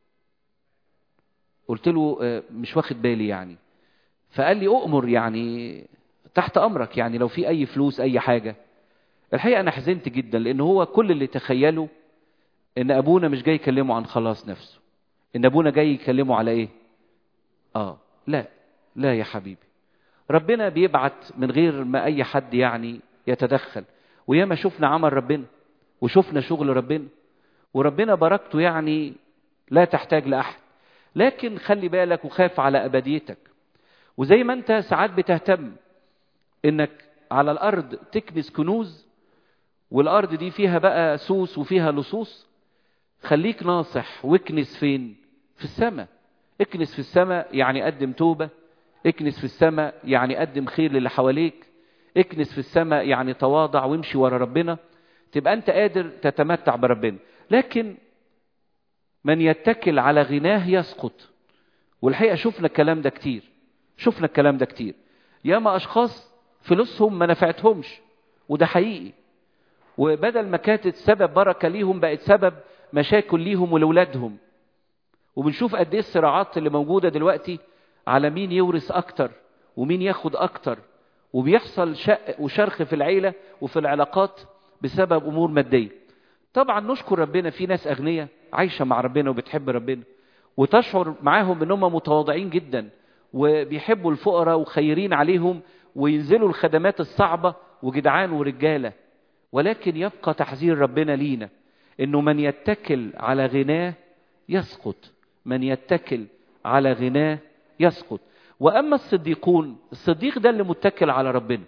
قلت له مش واخد بالي يعني. فقال لي أؤمر يعني تحت أمرك، يعني لو في أي فلوس أي حاجة. الحقيقة أنا حزنت جدا، لأن هو كل اللي تخيله إن أبونا مش جاي يكلمه عن خلاص نفسه، إن أبونا جاي يكلمه على إيه؟ آه لا لا يا حبيبي، ربنا بيبعت من غير ما أي حد يعني يتدخل. وياما شفنا عمل ربنا وشفنا شغل ربنا، وربنا بركته يعني لا تحتاج لأحد. لكن خلي بالك وخاف على أبديتك. وزي ما أنت ساعات بتهتم إنك على الأرض تكنس كنوز، والأرض دي فيها بقى سوس وفيها لصوص، خليك ناصح واكنس فين؟ في السماء. اكنس في السماء يعني قدم توبة، اكنس في السماء يعني قدم خير للي حواليك، اكنس في السماء يعني تواضع وامشي ورا ربنا، تبقى أنت قادر تتمتع بربنا. لكن من يتكل على غناه يسقط. والحقيقة شفنا الكلام ده كتير، شفنا الكلام ده كتير. ياما أشخاص فلوسهم ما نفعتهمش، وده حقيقي، وبدل ما كانت سبب بركة ليهم بقت سبب مشاكل ليهم ولولادهم. وبنشوف قد ايه الصراعات اللي موجودة دلوقتي على مين يورث أكتر ومين ياخد أكتر، وبيحصل شق وشرخ في العيلة وفي العلاقات بسبب أمور مادية. طبعا نشكر ربنا، في ناس أغنياء عايشة مع ربنا وبتحب ربنا، وتشعر معاهم انهم متواضعين جدا وبيحبوا الفقراء وخيرين عليهم وينزلوا الخدمات الصعبة وجدعان ورجالة. ولكن يبقى تحذير ربنا لينا انه من يتكل على غناه يسقط، من يتكل على غناه يسقط. واما الصديقون، الصديق ده اللي متكل على ربنا،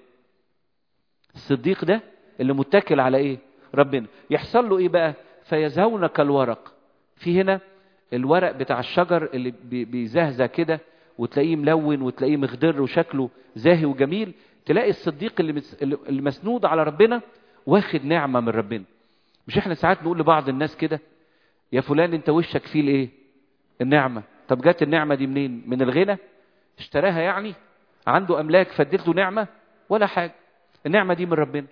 الصديق ده اللي متكل على ايه؟ ربنا. يحصل له ايه بقى؟ فيزهون كالورق. في هنا الورق بتاع الشجر اللي بيزهزه كده وتلاقيه ملون وتلاقيه مخضر وشكله زاهي وجميل، تلاقي الصديق اللي اللي مسنود على ربنا واخد نعمة من ربنا. مش احنا ساعات نقول لبعض الناس كده، يا فلان انت وشك فيه الايه؟ النعمة. طب جات النعمة دي منين؟ من الغنى؟ اشتراها يعني؟ عنده املاك فدلته نعمة؟ ولا حاجة. النعمة دي من ربنا.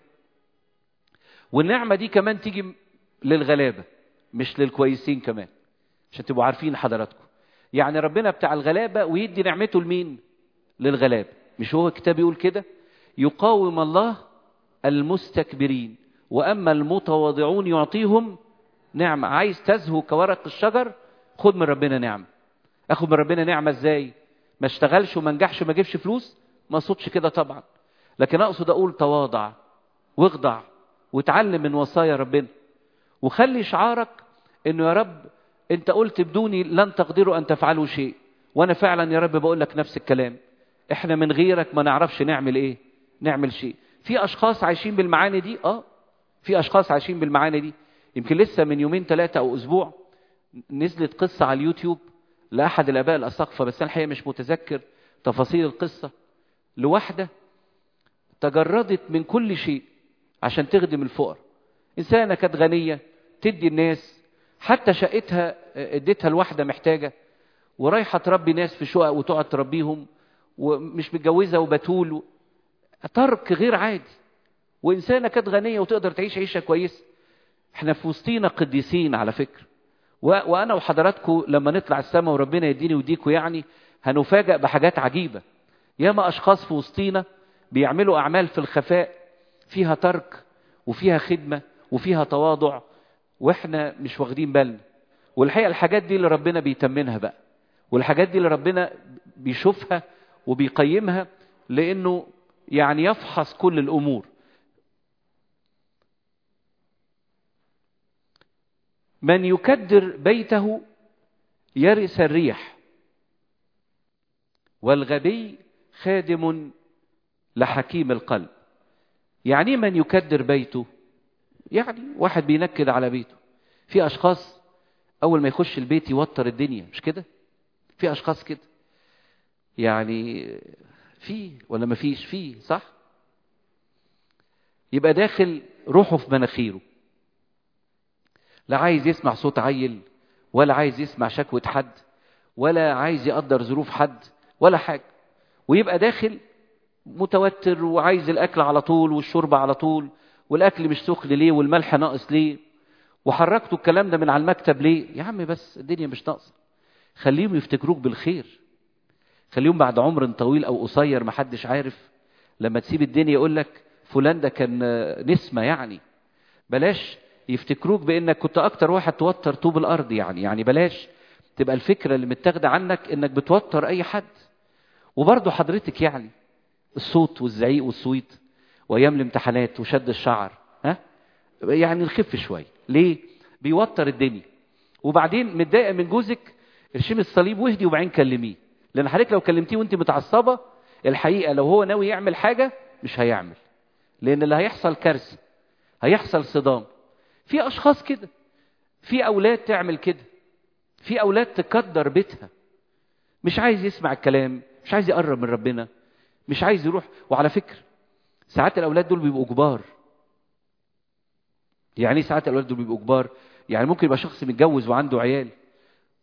والنعمة دي كمان تيجي للغلابة مش للكويسين كمان، عشان تبقوا عارفين حضراتكم. يعني ربنا بتاع الغلابة ويدي نعمته لمين؟ للغلابة. مش هو الكتاب يقول كده؟ يقاوم الله المستكبرين وأما المتواضعون يعطيهم نعمة. عايز تزهو كورق الشجر؟ خد من ربنا نعمة. اخد من ربنا نعمة ازاي؟ ما اشتغلش وما نجحش وما جيبش فلوس؟ ما اقصدش كده طبعا، لكن اقصد اقول تواضع واخضع وتعلم من وصايا ربنا، وخلي شعارك انه يا رب انت قلت بدوني لن تقدروا ان تفعلوا شيء، وانا فعلا يا رب بقول لك نفس الكلام. احنا من غيرك ما نعرفش نعمل ايه؟ نعمل شيء. في اشخاص عايشين بالمعاني دي، اه في اشخاص عايشين بالمعاني دي. يمكن لسه من يومين ثلاثة او اسبوع نزلت قصة على اليوتيوب لاحد الاباء الاساقفة، بس انا الحقيقة مش متذكر تفاصيل القصة، لواحدة تجردت من كل شيء عشان تخدم الفقراء. انسانة كانت غنية تدي الناس، حتى شقتها اديتها لواحدة محتاجة، ورايحة تربي ناس في شقق وتقعد تربيهم، ومش متجوزة وبتول، ترك غير عادي. وإنسانة كانت غنية وتقدر تعيش عيشة كويسة. احنا في وسطينا قديسين على فكرة، وأنا وحضراتكم لما نطلع السماء وربنا يديني وديكوا يعني هنفاجأ بحاجات عجيبة. ياما أشخاص في وسطينا بيعملوا أعمال في الخفاء فيها ترك وفيها خدمة وفيها تواضع، واحنا مش واخدين بالنا. والحقيقة الحاجات دي اللي ربنا بيتمنها بقى، والحاجات دي اللي ربنا بيشوفها وبيقيمها، لأنه يعني يفحص كل الأمور. من يكدر بيته يرث الريح، والغبي خادم لحكيم القلب. يعني من يكدر بيته؟ يعني واحد بينكد على بيته. في أشخاص أول ما يخش البيت يوتر الدنيا، مش كده؟ في أشخاص كده يعني، في ولا ما فيش؟ فيه صح؟ يبقى داخل روحه في مناخيره، لا عايز يسمع صوت عيل، ولا عايز يسمع شكوى حد، ولا عايز يقدر ظروف حد ولا حاجة. ويبقى داخل متوتر وعايز الأكل على طول والشرب على طول، والأكل مش سخن ليه والملح ناقص ليه، وحركتوا الكلام ده من على المكتب ليه؟ يا عم بس الدنيا مش ناقصة. خليهم يفتكروك بالخير، خليهم بعد عمر طويل أو قصير محدش عارف لما تسيب الدنيا يقول لك فلان ده كان نسمة. يعني بلاش يفتكروك بأنك كنت أكتر واحد توتر طوب الأرض. يعني يعني بلاش تبقى الفكرة اللي متاخدة عنك إنك بتوتر أي حد. وبرضه حضرتك يعني الصوت والزعيق والصويت وأيام الامتحانات وشد الشعر، ها يعني نخف شوية. ليه؟ بيوتر الدنيا. وبعدين متضايقة من جوزك، ارشمي الصليب واهدي وبعدين كلميه، لأن حضرتك لو كلمتيه وانت متعصبة الحقيقة لو هو ناوي يعمل حاجة مش هيعمل، لأن اللي هيحصل كارثة، هيحصل صدام. في أشخاص كده، في أولاد تعمل كده، في أولاد تكدر بيتها، مش عايز يسمع الكلام، مش عايز يقرب من ربنا، مش عايز يروح. وعلى فكرة ساعات الأولاد دول بيبقوا كبار. يعني ساعات الأولاد دول بيبقوا كبار، يعني ممكن يبقى شخص متجوز وعنده عيال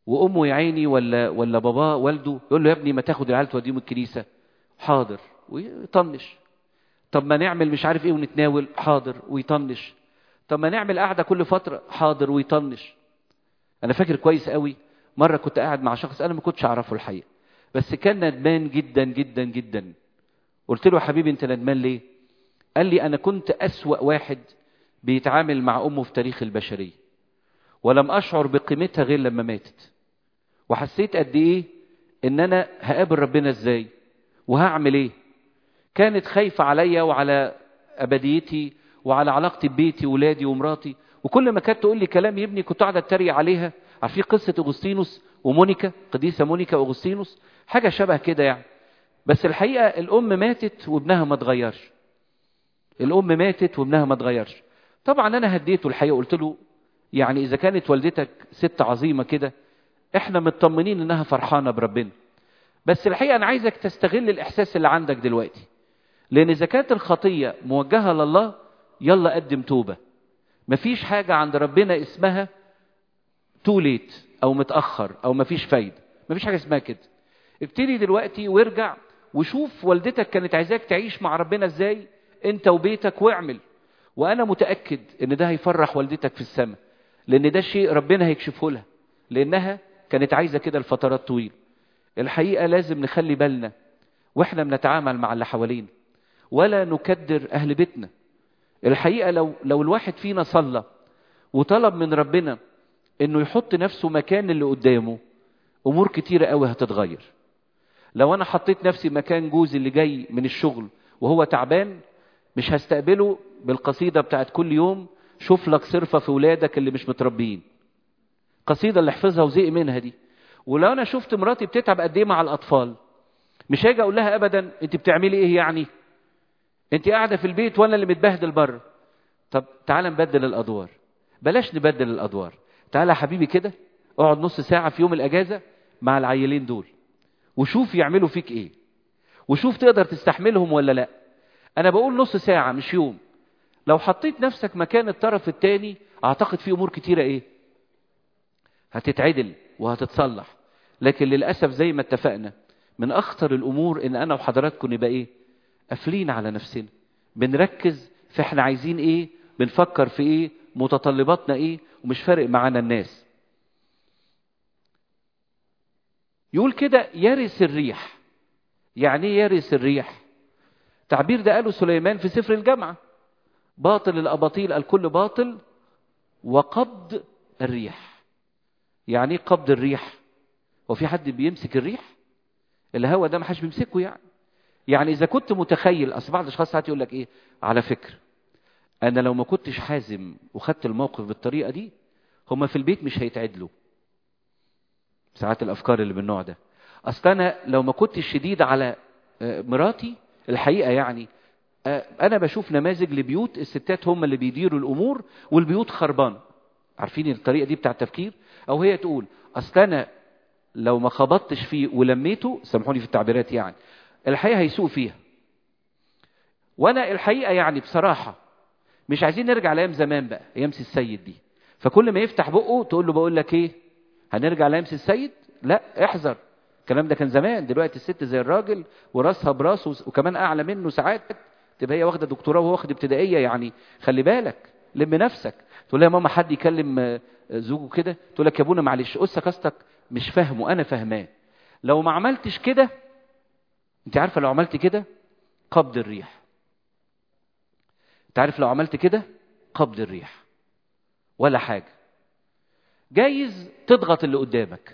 وامه يا عيني ولا ولا باباه والده يقول له يا ابني ما تاخد العيال توديهم الكنيسه، حاضر ويطنش. طب ما نعمل مش عارف ايه ونتناول، حاضر ويطنش. طب ما نعمل قعده كل فتره، حاضر ويطنش. انا فاكر كويس قوي مره كنت قاعد مع شخص انا ما كنتش اعرفه الحقيقه، بس كان ندمان جدا جدا جدا. قلت له يا حبيبي انت ندمان ليه؟ قال لي انا كنت اسوأ واحد بيتعامل مع امه في تاريخ البشريه، ولم اشعر بقيمتها غير لما ماتت، وحسيت قد ايه ان انا هقابل ربنا ازاي وهعمل ايه. كانت خايفه عليا وعلى ابديتي وعلى علاقتي ببيتي وولادي ومراتي، وكل ما كانت تقول لي كلام يا ابني كنت قاعد اتريق عليها. عارفين قصه اغسطينوس ومونيكا، قديسه مونيكا واغسطينوس، حاجه شبه كده يعني. بس الحقيقه الام ماتت وابنها ما اتغيرش. الام ماتت وابنها ما اتغيرش. طبعا انا هديته الحقيقه، قلت له يعني اذا كانت والدتك ست عظيمه كده احنا مطمنين انها فرحانه بربنا، بس الحقيقه انا عايزك تستغل الاحساس اللي عندك دلوقتي، لان اذا كانت الخطيه موجهه لله يلا قدم توبه. مفيش حاجه عند ربنا اسمها تو ليت او متاخر او مفيش فايده، مفيش حاجه اسمها كده. ابتدي دلوقتي وارجع وشوف والدتك كانت عايزاك تعيش مع ربنا ازاي انت وبيتك، واعمل. وانا متاكد ان ده هيفرح والدتك في السماء، لان ده شيء ربنا هيكشفه لها، لانها كانت عايزه كده لفترات طويله. الحقيقه لازم نخلي بالنا واحنا بنتعامل مع اللي حوالينا، ولا نكدر اهل بيتنا. الحقيقه لو لو الواحد فينا صلى وطلب من ربنا انه يحط نفسه مكان اللي قدامه، امور كتيره قوي هتتغير. لو انا حطيت نفسي مكان جوزي اللي جاي من الشغل وهو تعبان، مش هستقبله بالقصيده بتاعت كل يوم شوف لك صرفه في ولادك اللي مش متربيين، قصيده اللي حفظها وزهق منها دي. ولو انا شفت مراتي بتتعب قد ايه مع الاطفال، مش هاجي اقول لها ابدا انت بتعملي ايه يعني، انت قاعده في البيت وانا اللي متبهدل بره. طب تعالى نبدل الادوار، بلاش نبدل الادوار. تعالى يا حبيبي كده اقعد نص ساعه في يوم الاجازه مع العيلين دول وشوف يعملوا فيك ايه، وشوف تقدر تستحملهم ولا لا. انا بقول نص ساعه مش يوم. لو حطيت نفسك مكان الطرف الثاني اعتقد في امور كتيره ايه هتتعدل وهتتصلح. لكن للاسف زي ما اتفقنا من اخطر الامور ان انا وحضراتكم نبقى ايه قافلين على نفسنا، بنركز في احنا عايزين ايه، بنفكر في ايه، متطلباتنا ايه، ومش فارق معانا الناس. يقول كده يرث الريح. يعني ايه يرث الريح؟ تعبير ده قاله سليمان في سفر الجامعة، باطل الاباطيل الكل باطل وقبض الريح. يعني ايه قبض الريح؟ وفي حد بيمسك الريح؟ الهوا ده ما حدش بيمسكه يعني. يعني اذا كنت متخيل، اصل بعض الاشخاص ساعات يقول لك ايه، على فكره انا لو ما كنتش حازم وخدت الموقف بالطريقه دي هما في البيت مش هيتعدلوا. ساعات الافكار اللي بالنوع ده، اصل انا لو ما كنتش شديد على مراتي، الحقيقه يعني انا بشوف نماذج لبيوت الستات هم اللي بيديروا الامور والبيوت خربانه. عارفين الطريقه دي بتاع التفكير؟ او هي تقول اصل انا لو ما خبطتش فيه ولميته، سامحوني في التعبيرات يعني، الحقيقه هيسوق فيها. وانا الحقيقه يعني بصراحه مش عايزين نرجع لايام زمان بقى، ايام سي السيد دي. فكل ما يفتح بقه تقول له بقول لك ايه، هنرجع لايام سي السيد؟ لا احذر، الكلام ده كان زمان. دلوقتي الست زي الراجل وراسها براسه وكمان اعلى منه، ساعات تبقى هي واخده دكتوراه وهو واخد ابتدائيه. يعني خلي بالك، لم نفسك. تقول لها يا ماما حد يكلم زوجه كده، تقول لك يا ابونا معلش قصه قصتك مش فاهمه انا فاهماه. لو ما عملتش كده، انت عارفه لو عملت كده قبض الريح. انت عارف لو عملت كده قبض الريح ولا حاجه. جايز تضغط اللي قدامك،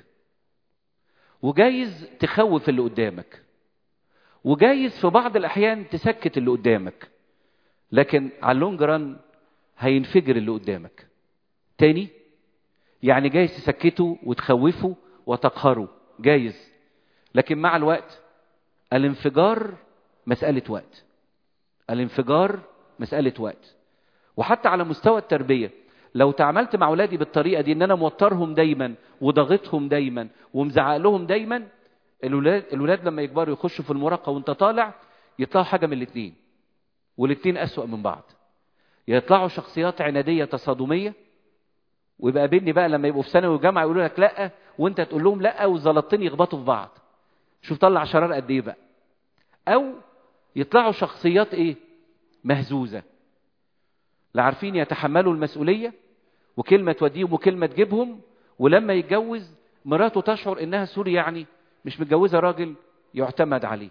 وجايز تخوف اللي قدامك، وجايز في بعض الاحيان تسكت اللي قدامك، لكن على اللونج ران هينفجر اللي قدامك تاني. يعني جايز تسكته وتخوفه وتقهره، جايز، لكن مع الوقت الانفجار مسألة وقت. الانفجار مسألة وقت. وحتى على مستوى التربية، لو تعاملت مع أولادي بالطريقة دي ان انا موترهم دايما وضغطهم دايما ومزعق لهم دايما، الولاد, الولاد لما يكبروا يخشوا في المراهقة وانت طالع يطلعوا حاجة من الاثنين، والاثنين أسوأ من بعض. يطلعوا شخصيات عنادية تصادمية، ويبقى قابلني بقى لما يبقوا في ثانوي وجامعه يقولوا لك لا وانت تقول لهم لا وزلطتني يخبطوا في بعض. شوف طلع شرار قد ايه بقى. او يطلعوا شخصيات ايه؟ مهزوزه، لا عارفين يتحملوا المسؤوليه، وكلمه توديهم وكلمه تجيبهم، ولما يتجوز مراته تشعر انها سوري يعني مش متجوزه راجل يعتمد عليه.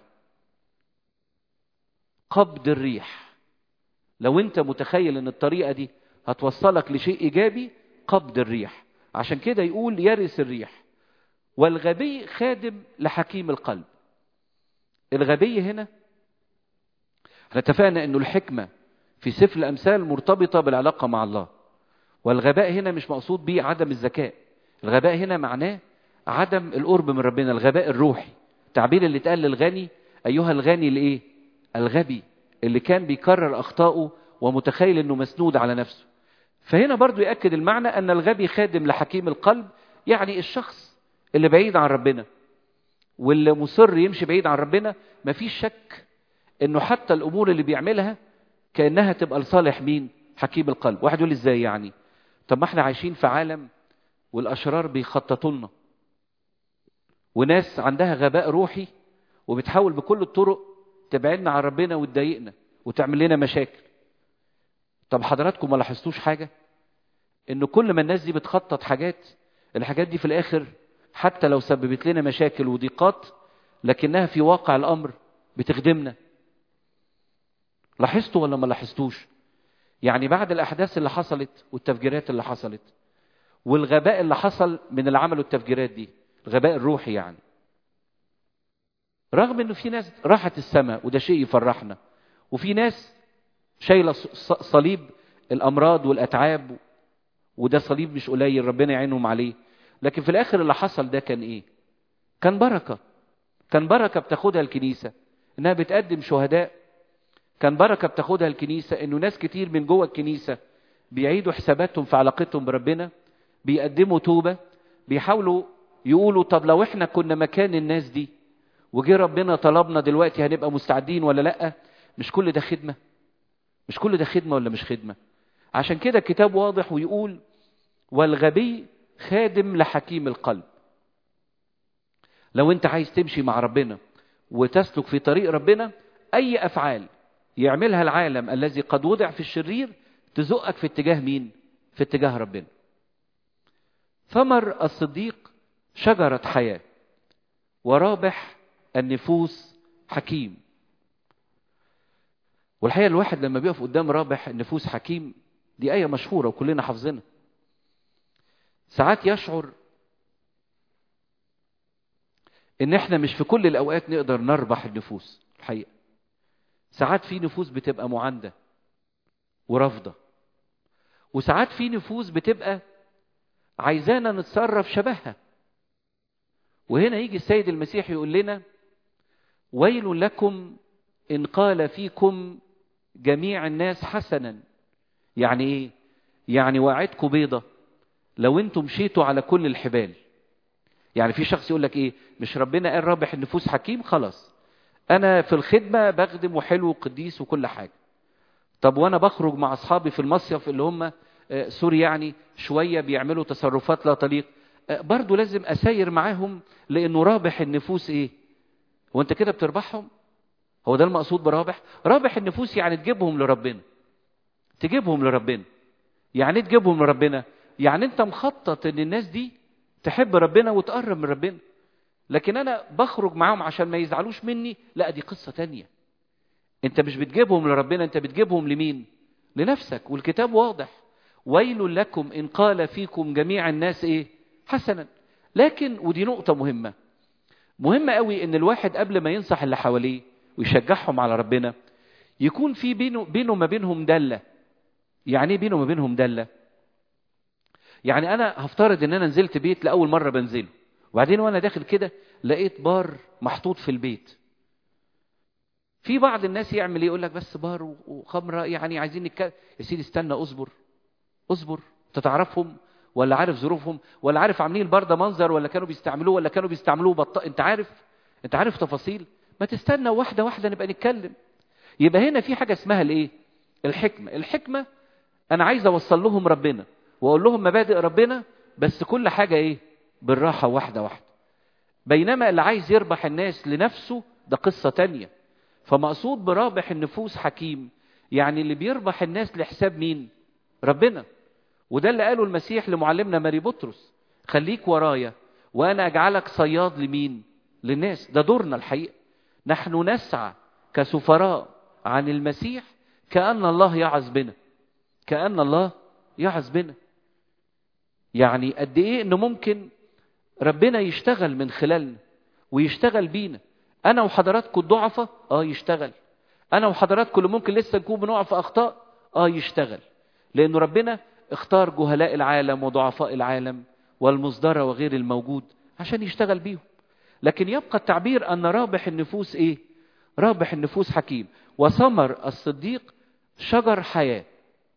قبض الريح. لو انت متخيل ان الطريقه دي هتوصلك لشيء ايجابي، قبض الريح. عشان كده يقول يرث الريح. والغبي خادم لحكيم القلب. الغبي هنا احنا اتفقنا انه الحكمه في سفر الامثال مرتبطه بالعلاقه مع الله، والغباء هنا مش مقصود به عدم الذكاء. الغباء هنا معناه عدم القرب من ربنا، الغباء الروحي. التعبير اللي اتقال للغني ايها الغني الايه؟ الغبي، اللي كان بيكرر اخطائه ومتخيل انه مسنود على نفسه. فهنا برضو يأكد المعنى ان الغبي خادم لحكيم القلب، يعني الشخص اللي بعيد عن ربنا واللي مصر يمشي بعيد عن ربنا، مفيش شك انه حتى الامور اللي بيعملها كأنها تبقى لصالح مين؟ حكيم القلب. واحد يقول ازاي يعني؟ طب ما احنا عايشين في عالم والاشرار بيخططوا لنا، وناس عندها غباء روحي وبتحاول بكل الطرق تبعدنا عن ربنا وتضايقنا وتعمل لنا مشاكل. طب حضراتكم ما لاحظتوش حاجة؟ انه كل ما الناس دي بتخطط حاجات، الحاجات دي في الاخر حتى لو سببت لنا مشاكل وضيقات لكنها في واقع الامر بتخدمنا. لاحظتوا ولا ما لاحظتوش؟ يعني بعد الاحداث اللي حصلت والتفجيرات اللي حصلت والغباء اللي حصل من العمل والتفجيرات دي، الغباء الروحي يعني، رغم انه في ناس راحت السماء وده شيء يفرحنا، وفي ناس شايله صليب الامراض والاتعاب وده صليب مش قليل ربنا يعينهم عليه، لكن في الاخر اللي حصل ده كان ايه؟ كان بركه. كان بركه بتاخدها الكنيسه انها بتقدم شهداء. كان بركه بتاخدها الكنيسه انه ناس كتير من جوه الكنيسه بيعيدوا حساباتهم في علاقتهم بربنا، بيقدموا توبه، بيحاولوا يقولوا طب لو احنا كنا مكان الناس دي وجي ربنا طلبنا دلوقتي هنبقى مستعدين ولا لا؟ مش كل ده خدمه؟ مش كل ده خدمه ولا مش خدمه؟ عشان كده الكتاب واضح ويقول والغبي خادم لحكيم القلب. لو انت عايز تمشي مع ربنا وتسلك في طريق ربنا، اي افعال يعملها العالم الذي قد وضع في الشرير تزقك في اتجاه مين؟ في اتجاه ربنا. ثمر الصديق شجرة حياة، ورابح النفوس حكيم. والحقيقة الواحد لما بيقف قدام رابح النفوس حكيم، دي آية مشهورة وكلنا حافظينها، ساعات يشعر ان احنا مش في كل الاوقات نقدر نربح النفوس. الحقيقة ساعات في نفوس بتبقى معاندة ورافضة، وساعات في نفوس بتبقى عايزانا نتصرف شبهها. وهنا يجي السيد المسيح يقول لنا ويل لكم إن قال فيكم جميع الناس حسنا. يعني إيه؟ يعني وعدكم بيضة لو انتم مشيتوا على كل الحبال. يعني في شخص يقول لك إيه؟ مش ربنا قال رابح النفوس حكيم؟ خلاص أنا في الخدمة بخدم وحلو وقديس وكل حاجة. طب وأنا بخرج مع أصحابي في المصيف اللي هم سوري يعني شوية بيعملوا تصرفات لا تليق، برضو لازم أساير معاهم لأنه رابح النفوس. إيه؟ وانت كده بتربحهم؟ هو ده المقصود برابح؟ رابح النفوس يعني تجيبهم لربنا. تجيبهم لربنا يعني تجيبهم لربنا يعني انت مخطط ان الناس دي تحب ربنا وتقرب من ربنا. لكن انا بخرج معاهم عشان ما يزعلوش مني، لا دي قصة تانية. انت مش بتجيبهم لربنا، انت بتجيبهم لمين؟ لنفسك. والكتاب واضح ويل لكم إن قال فيكم جميع الناس إيه؟ حسنا. لكن ودي نقطة مهمة مهمة قوي، إن الواحد قبل ما ينصح اللي حواليه ويشجعهم على ربنا يكون في بينه بينه ما بينهم دلة. يعني ايه بينه ما بينهم دلة؟ يعني أنا هفترض إن أنا نزلت بيت لأول مرة بنزله، وبعدين وأنا داخل كده لقيت بار محطوط في البيت. في بعض الناس يعمل ايه؟ يقول لك بس بار وخمره يعني عايزين نتكلم. يا سيدي استنى، اصبر اصبر. تتعرفهم ولا عارف ظروفهم ولا عارف عاملين البار ده منظر ولا كانوا بيستعملوه ولا كانوا بيستعملوه بط... انت عارف انت عارف تفاصيل. ما تستنى واحده واحده نبقى نتكلم. يبقى هنا في حاجه اسمها الايه؟ الحكمه. الحكمه انا عايز اوصل لهم ربنا، واقول لهم مبادئ ربنا، بس كل حاجة ايه بالراحة واحدة واحدة. بينما اللي عايز يربح الناس لنفسه ده قصة تانية. فمقصود برابح النفوس حكيم، يعني اللي بيربح الناس لحساب مين؟ ربنا. وده اللي قاله المسيح لمعلمنا ماري بطرس، خليك ورايا وانا اجعلك صياد لمين؟ للناس. ده دورنا الحقيقة. نحن نسعى كسفراء عن المسيح، كأن الله يعظ بنا، كأن الله يعظ بنا. يعني قد ايه انه ممكن ربنا يشتغل من خلالنا ويشتغل بينا. انا وحضراتكم الضعفة اه يشتغل، انا وحضراتكم اللي ممكن لسه نكون بنقع في اخطاء اه يشتغل، لانه ربنا اختار جهلاء العالم وضعفاء العالم والمصدرة وغير الموجود عشان يشتغل بيهم. لكن يبقى التعبير ان رابح النفوس ايه؟ رابح النفوس حكيم. وثمر الصديق شجر حياة.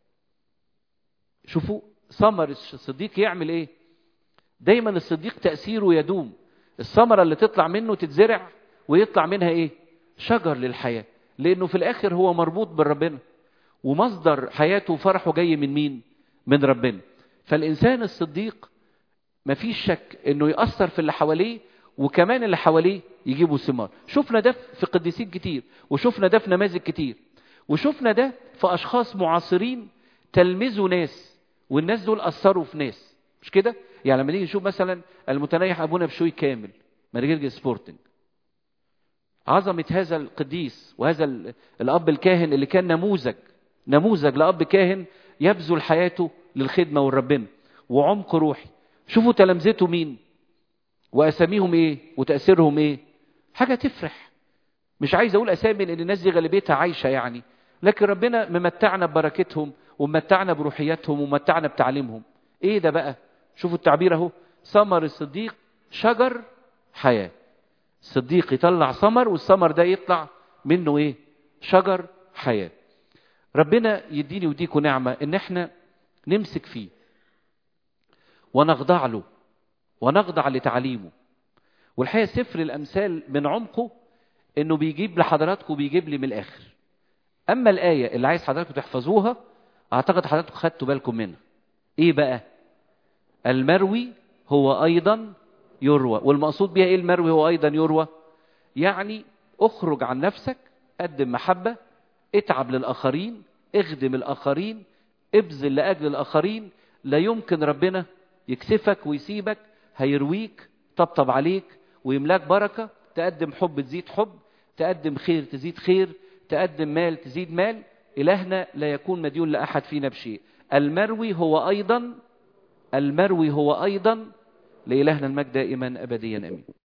شوفوا ثمر الصديق يعمل ايه؟ دايما الصديق تأثيره يدوم. الثمرة اللي تطلع منه تتزرع ويطلع منها ايه؟ شجر للحياة. لانه في الاخر هو مربوط بالربنا، ومصدر حياته وفرحه جاي من مين؟ من ربنا. فالإنسان الصديق مفيش شك انه يأثر في اللي حواليه، وكمان اللي حواليه يجيبوا ثمار. شفنا ده في قديسين كتير، وشفنا ده في نماذج كتير، وشفنا ده في أشخاص معاصرين تلمذوا ناس، والناس دول أثروا في ناس. مش كده؟ يعني لما نيجي نشوف مثلا المتنيح أبونا بشوي كامل مرجرج سبورتنج، عظمة هذا القديس وهذا الأب الكاهن اللي كان نموذج نموذج لأب كاهن يبذل حياته للخدمة والربنا وعمق روحي. شوفوا تلامذته مين وأساميهم إيه وتأثيرهم إيه. حاجة تفرح. مش عايز أقول أسامي لأن الناس دي غالبيتها عايشة يعني، لكن ربنا ممتعنا ببركتهم وممتعنا بروحياتهم وممتعنا بتعليمهم. إيه ده بقى؟ شوفوا التعبير أهو، ثمر الصديق شجر حياة. الصديق يطلع ثمر، والثمر ده يطلع منه إيه؟ شجر حياة. ربنا يديني وديكوا نعمة إن احنا نمسك فيه ونخضع له ونخضع لتعليمه. والحقيقة سفر الأمثال من عمقه إنه بيجيب لحضراتكم بيجيب لي من الآخر. أما الآية اللي عايز حضراتكم تحفظوها، أعتقد حضراتكم خدتوا بالكم منها. إيه بقى؟ المروي هو أيضا يروى. والمقصود بها إيه المروي هو أيضا يروى؟ يعني اخرج عن نفسك، قدم محبة، اتعب للآخرين، اخدم الآخرين، ابذل لأجل الآخرين. لا يمكن ربنا يكسفك ويسيبك، هيرويك، طبطب عليك ويملاك بركة. تقدم حب تزيد حب، تقدم خير تزيد خير، تقدم مال تزيد مال. إلهنا لا يكون مديون لأحد فينا بشيء. المروي هو أيضا المروي هو أيضا لإلهنا المجد دائما أبديا آمين.